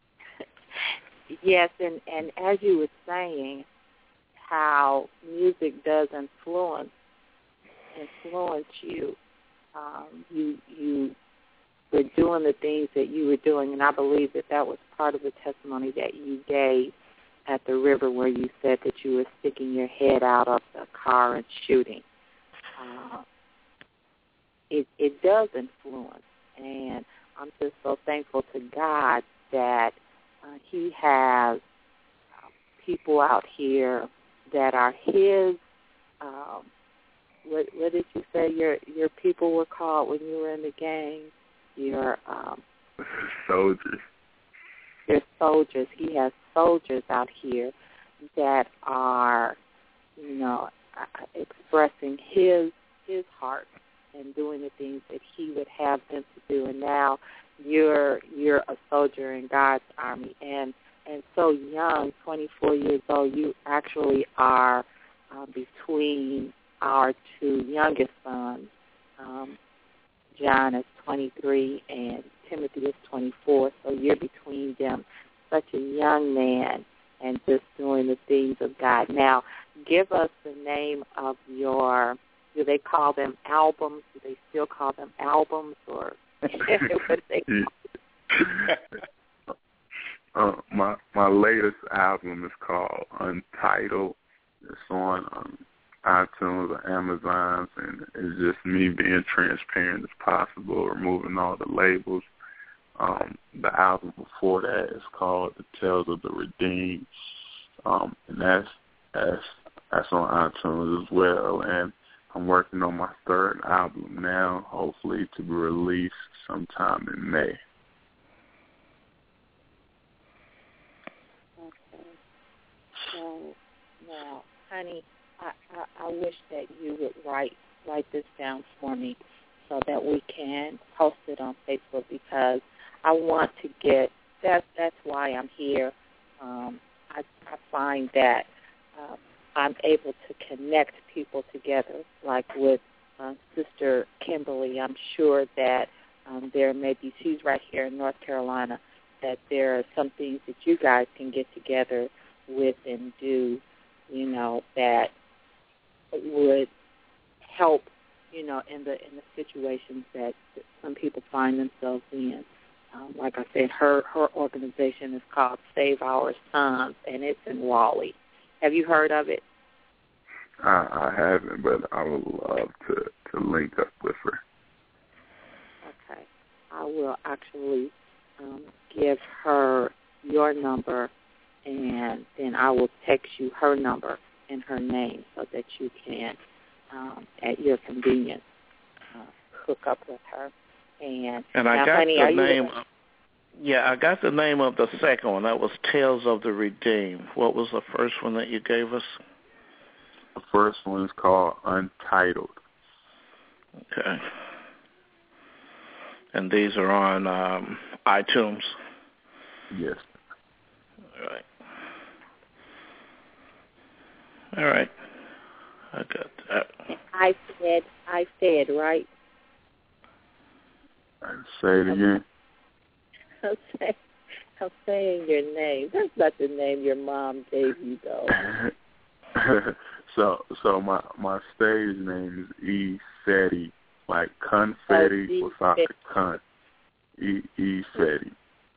Speaker 2: Yes, and, and as you were saying, how music does influence influence you. Um, you you with doing the things that you were doing. And I believe that that was part of the testimony that you gave at the river, where you said that you were sticking your head out of the car and shooting. Uh, it, it does influence. And I'm just so thankful to God that uh, he has uh, people out here that are his, um, what, what did you say your your people were called when you were in the gang? Your um,
Speaker 4: soldiers.
Speaker 2: Your soldiers. He has soldiers out here that are, you know, expressing his his heart and doing the things that he would have them to do. And now you're you're a soldier in God's army, and and so young, twenty-four years old. You actually are uh, between our two youngest sons. Um, John is twenty-three and Timothy is twenty-four, so you're between them, such a young man, and just doing the things of God. Now, give us the name of your, do they call them albums? Do they still call them albums, or what do they call
Speaker 4: uh, my my latest album is called Untitled. It's on um, iTunes or Amazon, and it's just me being transparent as possible, removing all the labels. Um, the album before that is called The Tales of the Redeemed, um, and that's that's that's on iTunes as well. And I'm working on my third album now, hopefully to be released sometime in May.
Speaker 2: Okay. So now, honey, I, I, I wish that you would write write this down for me so that we can post it on Facebook, because I want to get, that's, that's why I'm here. Um, I, I find that uh, I'm able to connect people together, like with uh, Sister Kimberly. I'm sure that um, there may be, she's right here in North Carolina, that there are some things that you guys can get together with and do, you know, that would help, you know, in the in the situations that some people find themselves in. Um, like I said, her her organization is called Save Our Sons, and it's in Raleigh. Have you heard of it?
Speaker 4: I, I haven't, but I would love to, to link up with her.
Speaker 2: Okay. I will actually um, give her your number, and then I will text you her number and her name so that you can, um, at your convenience, uh, hook up with her. And,
Speaker 5: and I
Speaker 2: now,
Speaker 5: got
Speaker 2: honey,
Speaker 5: the name.
Speaker 2: Of,
Speaker 5: yeah, I got the name of the second one. That was Tales of the Redeemed. What was the first one that you gave us?
Speaker 4: The first one is called Untitled.
Speaker 5: Okay. And these are on um, iTunes?
Speaker 4: Yes.
Speaker 5: All right. All right. I got that.
Speaker 2: I said, I said, right?
Speaker 4: Say it again.
Speaker 2: I'm saying, I'm saying your name. That's not the name your mom gave you, though.
Speaker 4: so, so my my stage name is E Fetty, like confetti
Speaker 2: oh,
Speaker 4: without the cunt. E E Fetty.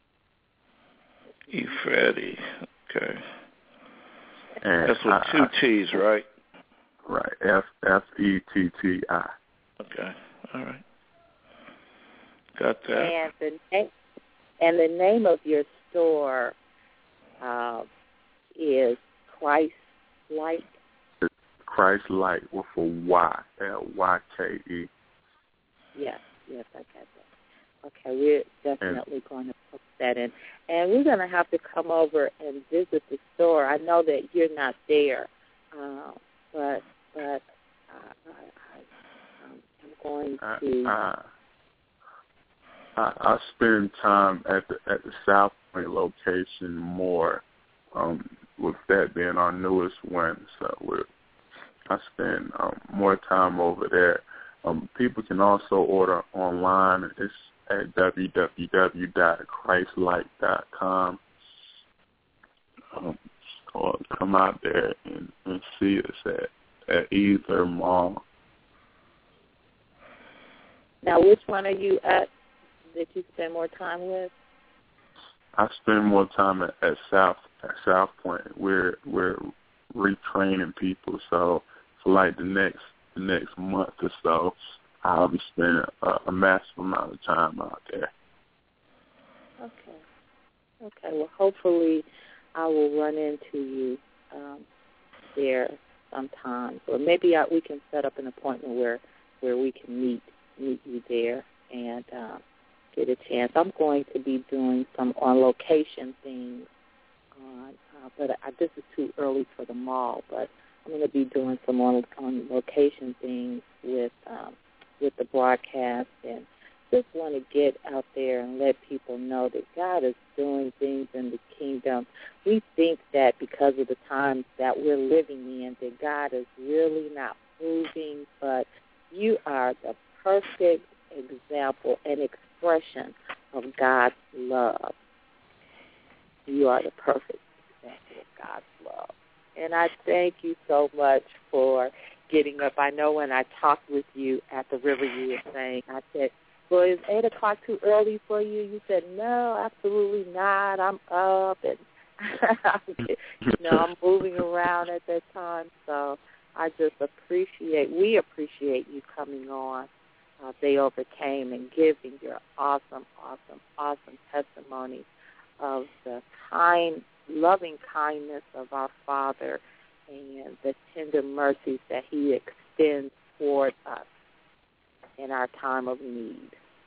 Speaker 5: E Fetty. Okay.
Speaker 4: And
Speaker 5: that's with
Speaker 4: I,
Speaker 5: two T's, right?
Speaker 4: Right. F F E T T I.
Speaker 5: Okay. All right. Got that.
Speaker 2: And the name, and the name of your store uh, is Christ Light.
Speaker 4: Christ Light with a Y, L Y K E.
Speaker 2: Yes, yes, I got that. Okay, we're definitely and, going to put that in. And we're going to have to come over and visit the store. I know that you're not there, uh, but but uh, I, I, um, I'm going to...
Speaker 4: I, I, I, I spend time at the at the South Point location more, um, with that being our newest one. So we're, I spend um, more time over there. Um, people can also order online. It's at w w w dot christ light dot com. Um, or come out there and, and see us at, at either mall.
Speaker 2: Now, which one are you at? that you spend more time with?
Speaker 4: I spend more time at, at South at South Point. We're we're retraining people, so for like the next the next month or so, I'll be spending a, a massive amount of time out there.
Speaker 2: Okay. Okay. Well, hopefully, I will run into you um, there sometime, or maybe I, we can set up an appointment where where we can meet meet you there and uh, get a chance. I'm going to be doing some on location things, on, uh, but I, this is too early for the mall. But I'm going to be doing some on, on location things with um, with the broadcast, and just want to get out there and let people know that God is doing things in the kingdom. We think that because of the times that we're living in, that God is really not moving, but you are the perfect example and expression of God's love. You are the perfect example of God's love. And I thank you so much for getting up. I know when I talked with you at the river, you were saying, I said, well, is eight o'clock too early for you? You said, no, absolutely not. I'm up, and you know, I'm moving around at that time. So I just appreciate, we appreciate you coming on. Uh, they overcame and giving your awesome, awesome, awesome testimony of the kind, loving kindness of our Father and the tender mercies that He extends toward us in our time of need.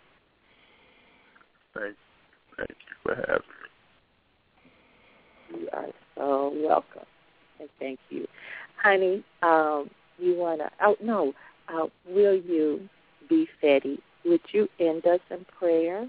Speaker 4: Thank, thank you for having
Speaker 2: me. You are so welcome, and thank you. Honey, um, you want to, oh, no, uh, will you be Fetty? Would you end us in prayer?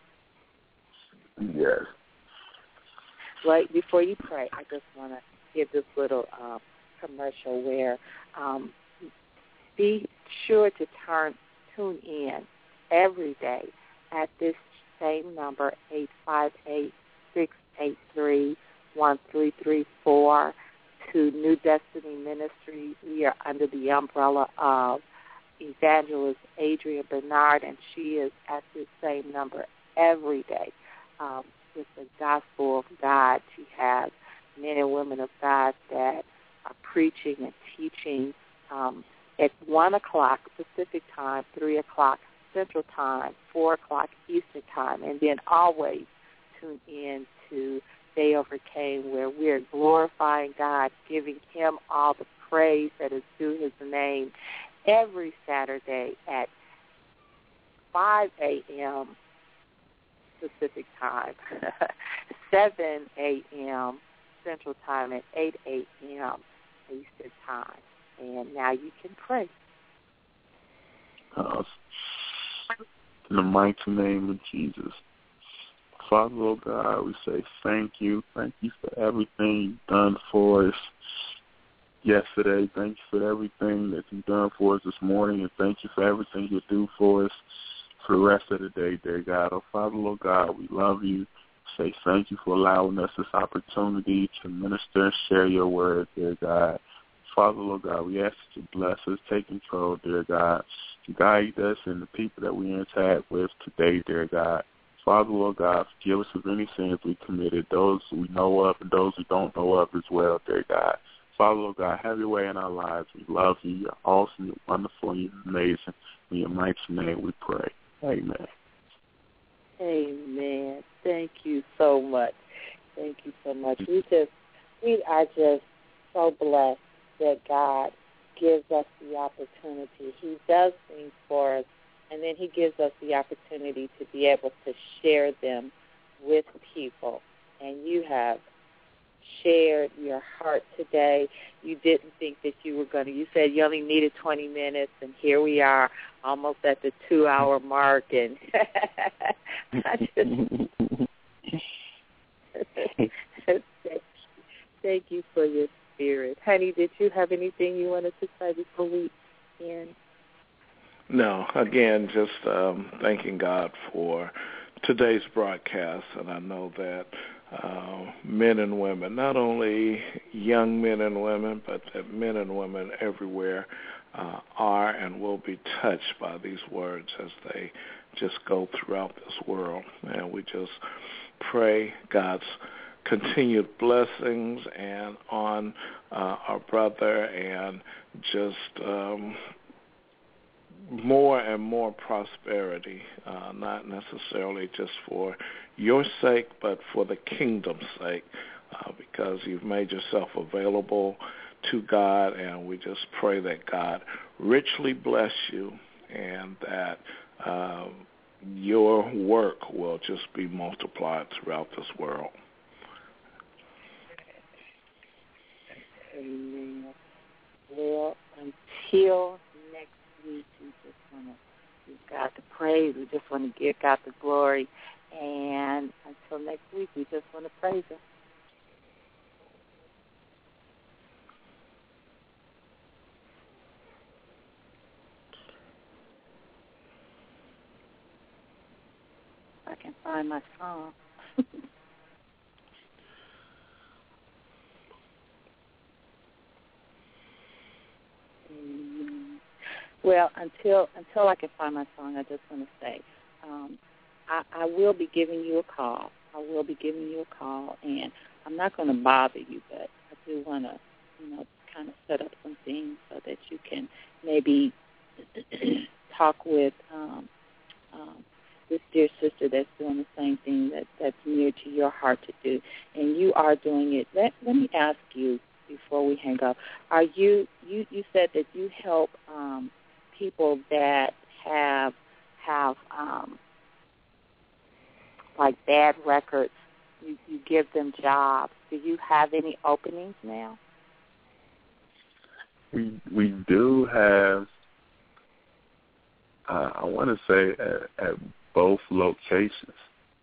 Speaker 4: Yes.
Speaker 2: Right, before you pray, I just want to give this little uh, commercial where um, be sure to turn tune in every day at this same number, eight five eight, six eight three, one three three four, to New Destiny Ministries. We are under the umbrella of Evangelist Adria Bernard, and she is at this same number every day um, with the gospel of God. She has men and women of God that are preaching and teaching um, at one o'clock Pacific time, three o'clock Central time, four o'clock Eastern time, and then always tune in to They Overcame, where we're glorifying God, giving Him all the praise that is due His name, every Saturday at five a.m. Pacific time, seven a.m. Central time, and eight a.m. Eastern time. And now you can pray.
Speaker 4: Uh, in the mighty name of Jesus. Father, Lord God, we say thank you. Thank you for everything you've done for us yesterday. Thank you for everything that you've done for us this morning. And thank you for everything you do for us for the rest of the day, dear God. Oh, Father, Lord God, we love you. Say thank you for allowing us this opportunity to minister and share your word, dear God. Father, Lord God, we ask that you bless us, take control, dear God. Guide us and the people that we interact with today, dear God. Father, Lord God, forgive us of any sins we committed, those we know of and those we don't know of as well, dear God. Father, Lord God, have your way in our lives. We love you. You're awesome. You're wonderful. You're amazing. In your mighty name we pray. Amen.
Speaker 2: Amen. Thank you so much. Thank you so much. We just, we are just so blessed that God gives us the opportunity. He does things for us, and then He gives us the opportunity to be able to share them with people. And you have shared your heart today. You didn't think that you were going to. You said you only needed twenty minutes, and here we are almost at the two-hour mark. And I just thank you for your spirit. Honey, did you have anything you wanted to say before we end?
Speaker 5: No, again, just um, thanking God for today's broadcast, and I know that uh, men and women, not only young men and women, but that men and women everywhere uh, are and will be touched by these words as they just go throughout this world. And we just pray God's continued blessings and on uh, our brother, and just um, more and more prosperity, uh, not necessarily just for your sake, but for the kingdom's sake, uh, because you've made yourself available to God, and we just pray that God richly bless you, and that uh, your work will just be multiplied throughout this world.
Speaker 2: Amen. Well, until next week, we just want to give God the praise. We just want to give God the glory. And until next week, we just want to praise Him. I can find my song. Well, until until I can find my song, I just want to say, um, I, I will be giving you a call. I will be giving you a call, and I'm not going to bother you, but I do want to, you know, kind of set up some things so that you can maybe talk with um, um, this dear sister that's doing the same thing that, that's near to your heart to do, and you are doing it. Let, let me ask you before we hang up, are you, you, you said that you help um, people that have, have um, like bad records, you, you give them jobs. Do you have any openings now?
Speaker 4: We we do have, uh, I want to say, at, at both locations.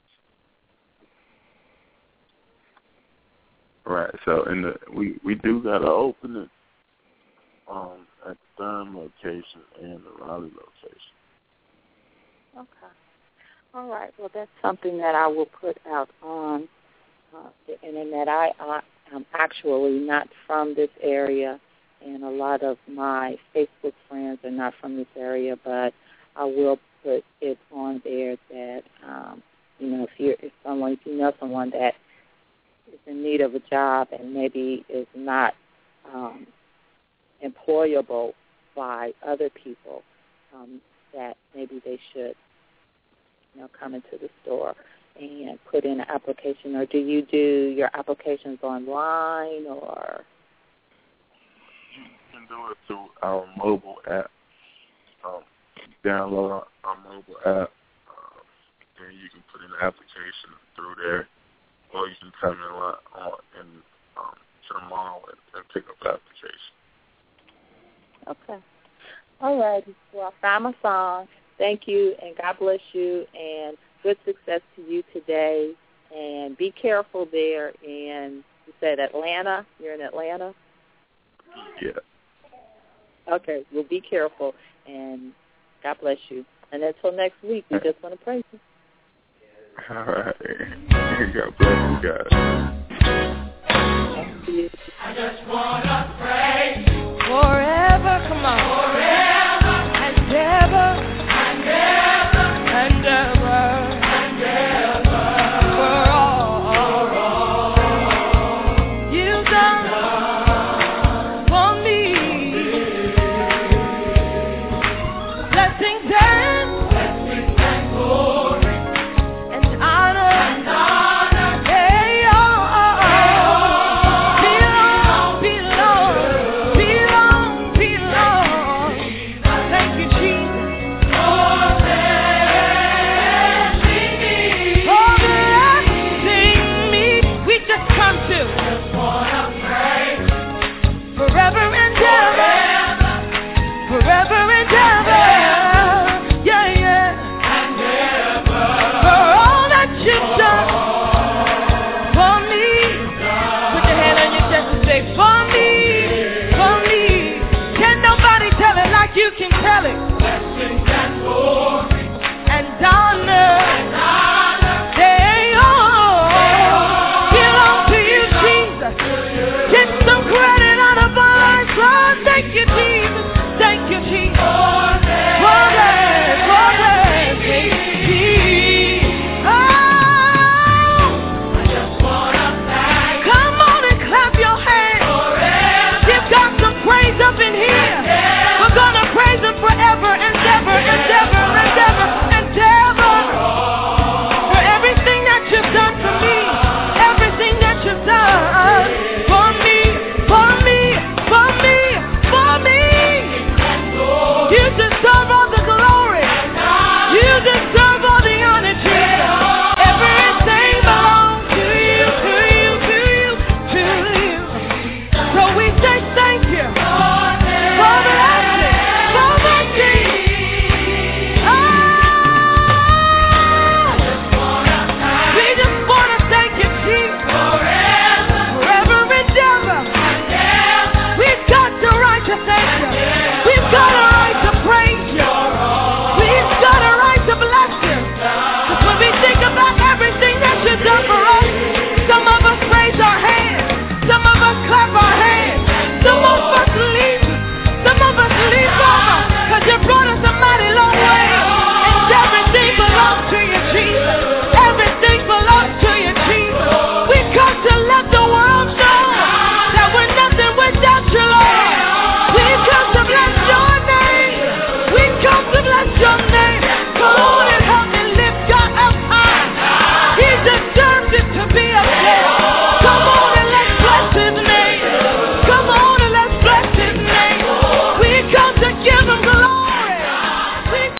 Speaker 4: Right. So in the we, we do got an opening um, at the Durham location and the Raleigh location.
Speaker 2: Okay. All right. Well, that's something that I will put out on uh, the internet. I, I am actually not from this area, and a lot of my Facebook friends are not from this area, but I will put it on there that, um, you know, if you're if someone, if you know someone that is in need of a job and maybe is not um, employable by other people, um, that maybe they should, you know, come into the store and put in an application. Or do you do your applications online, or?
Speaker 4: You can do it through our mobile app. Um, download our, our mobile app, uh, and you can put in an application through there, or you can come in on, in, um, to the mall and, and pick up the application.
Speaker 2: Okay. All right. Well, I found my song. Thank you, and God bless you, and good success to you today. And be careful there in, you said Atlanta? You're in Atlanta?
Speaker 4: Yeah.
Speaker 2: Okay. Well, be careful, and God bless you. And until next week, we just want to praise you.
Speaker 4: All right. God bless you guys.
Speaker 2: Thank you.
Speaker 6: I just want to pray forever. Come on. Forever.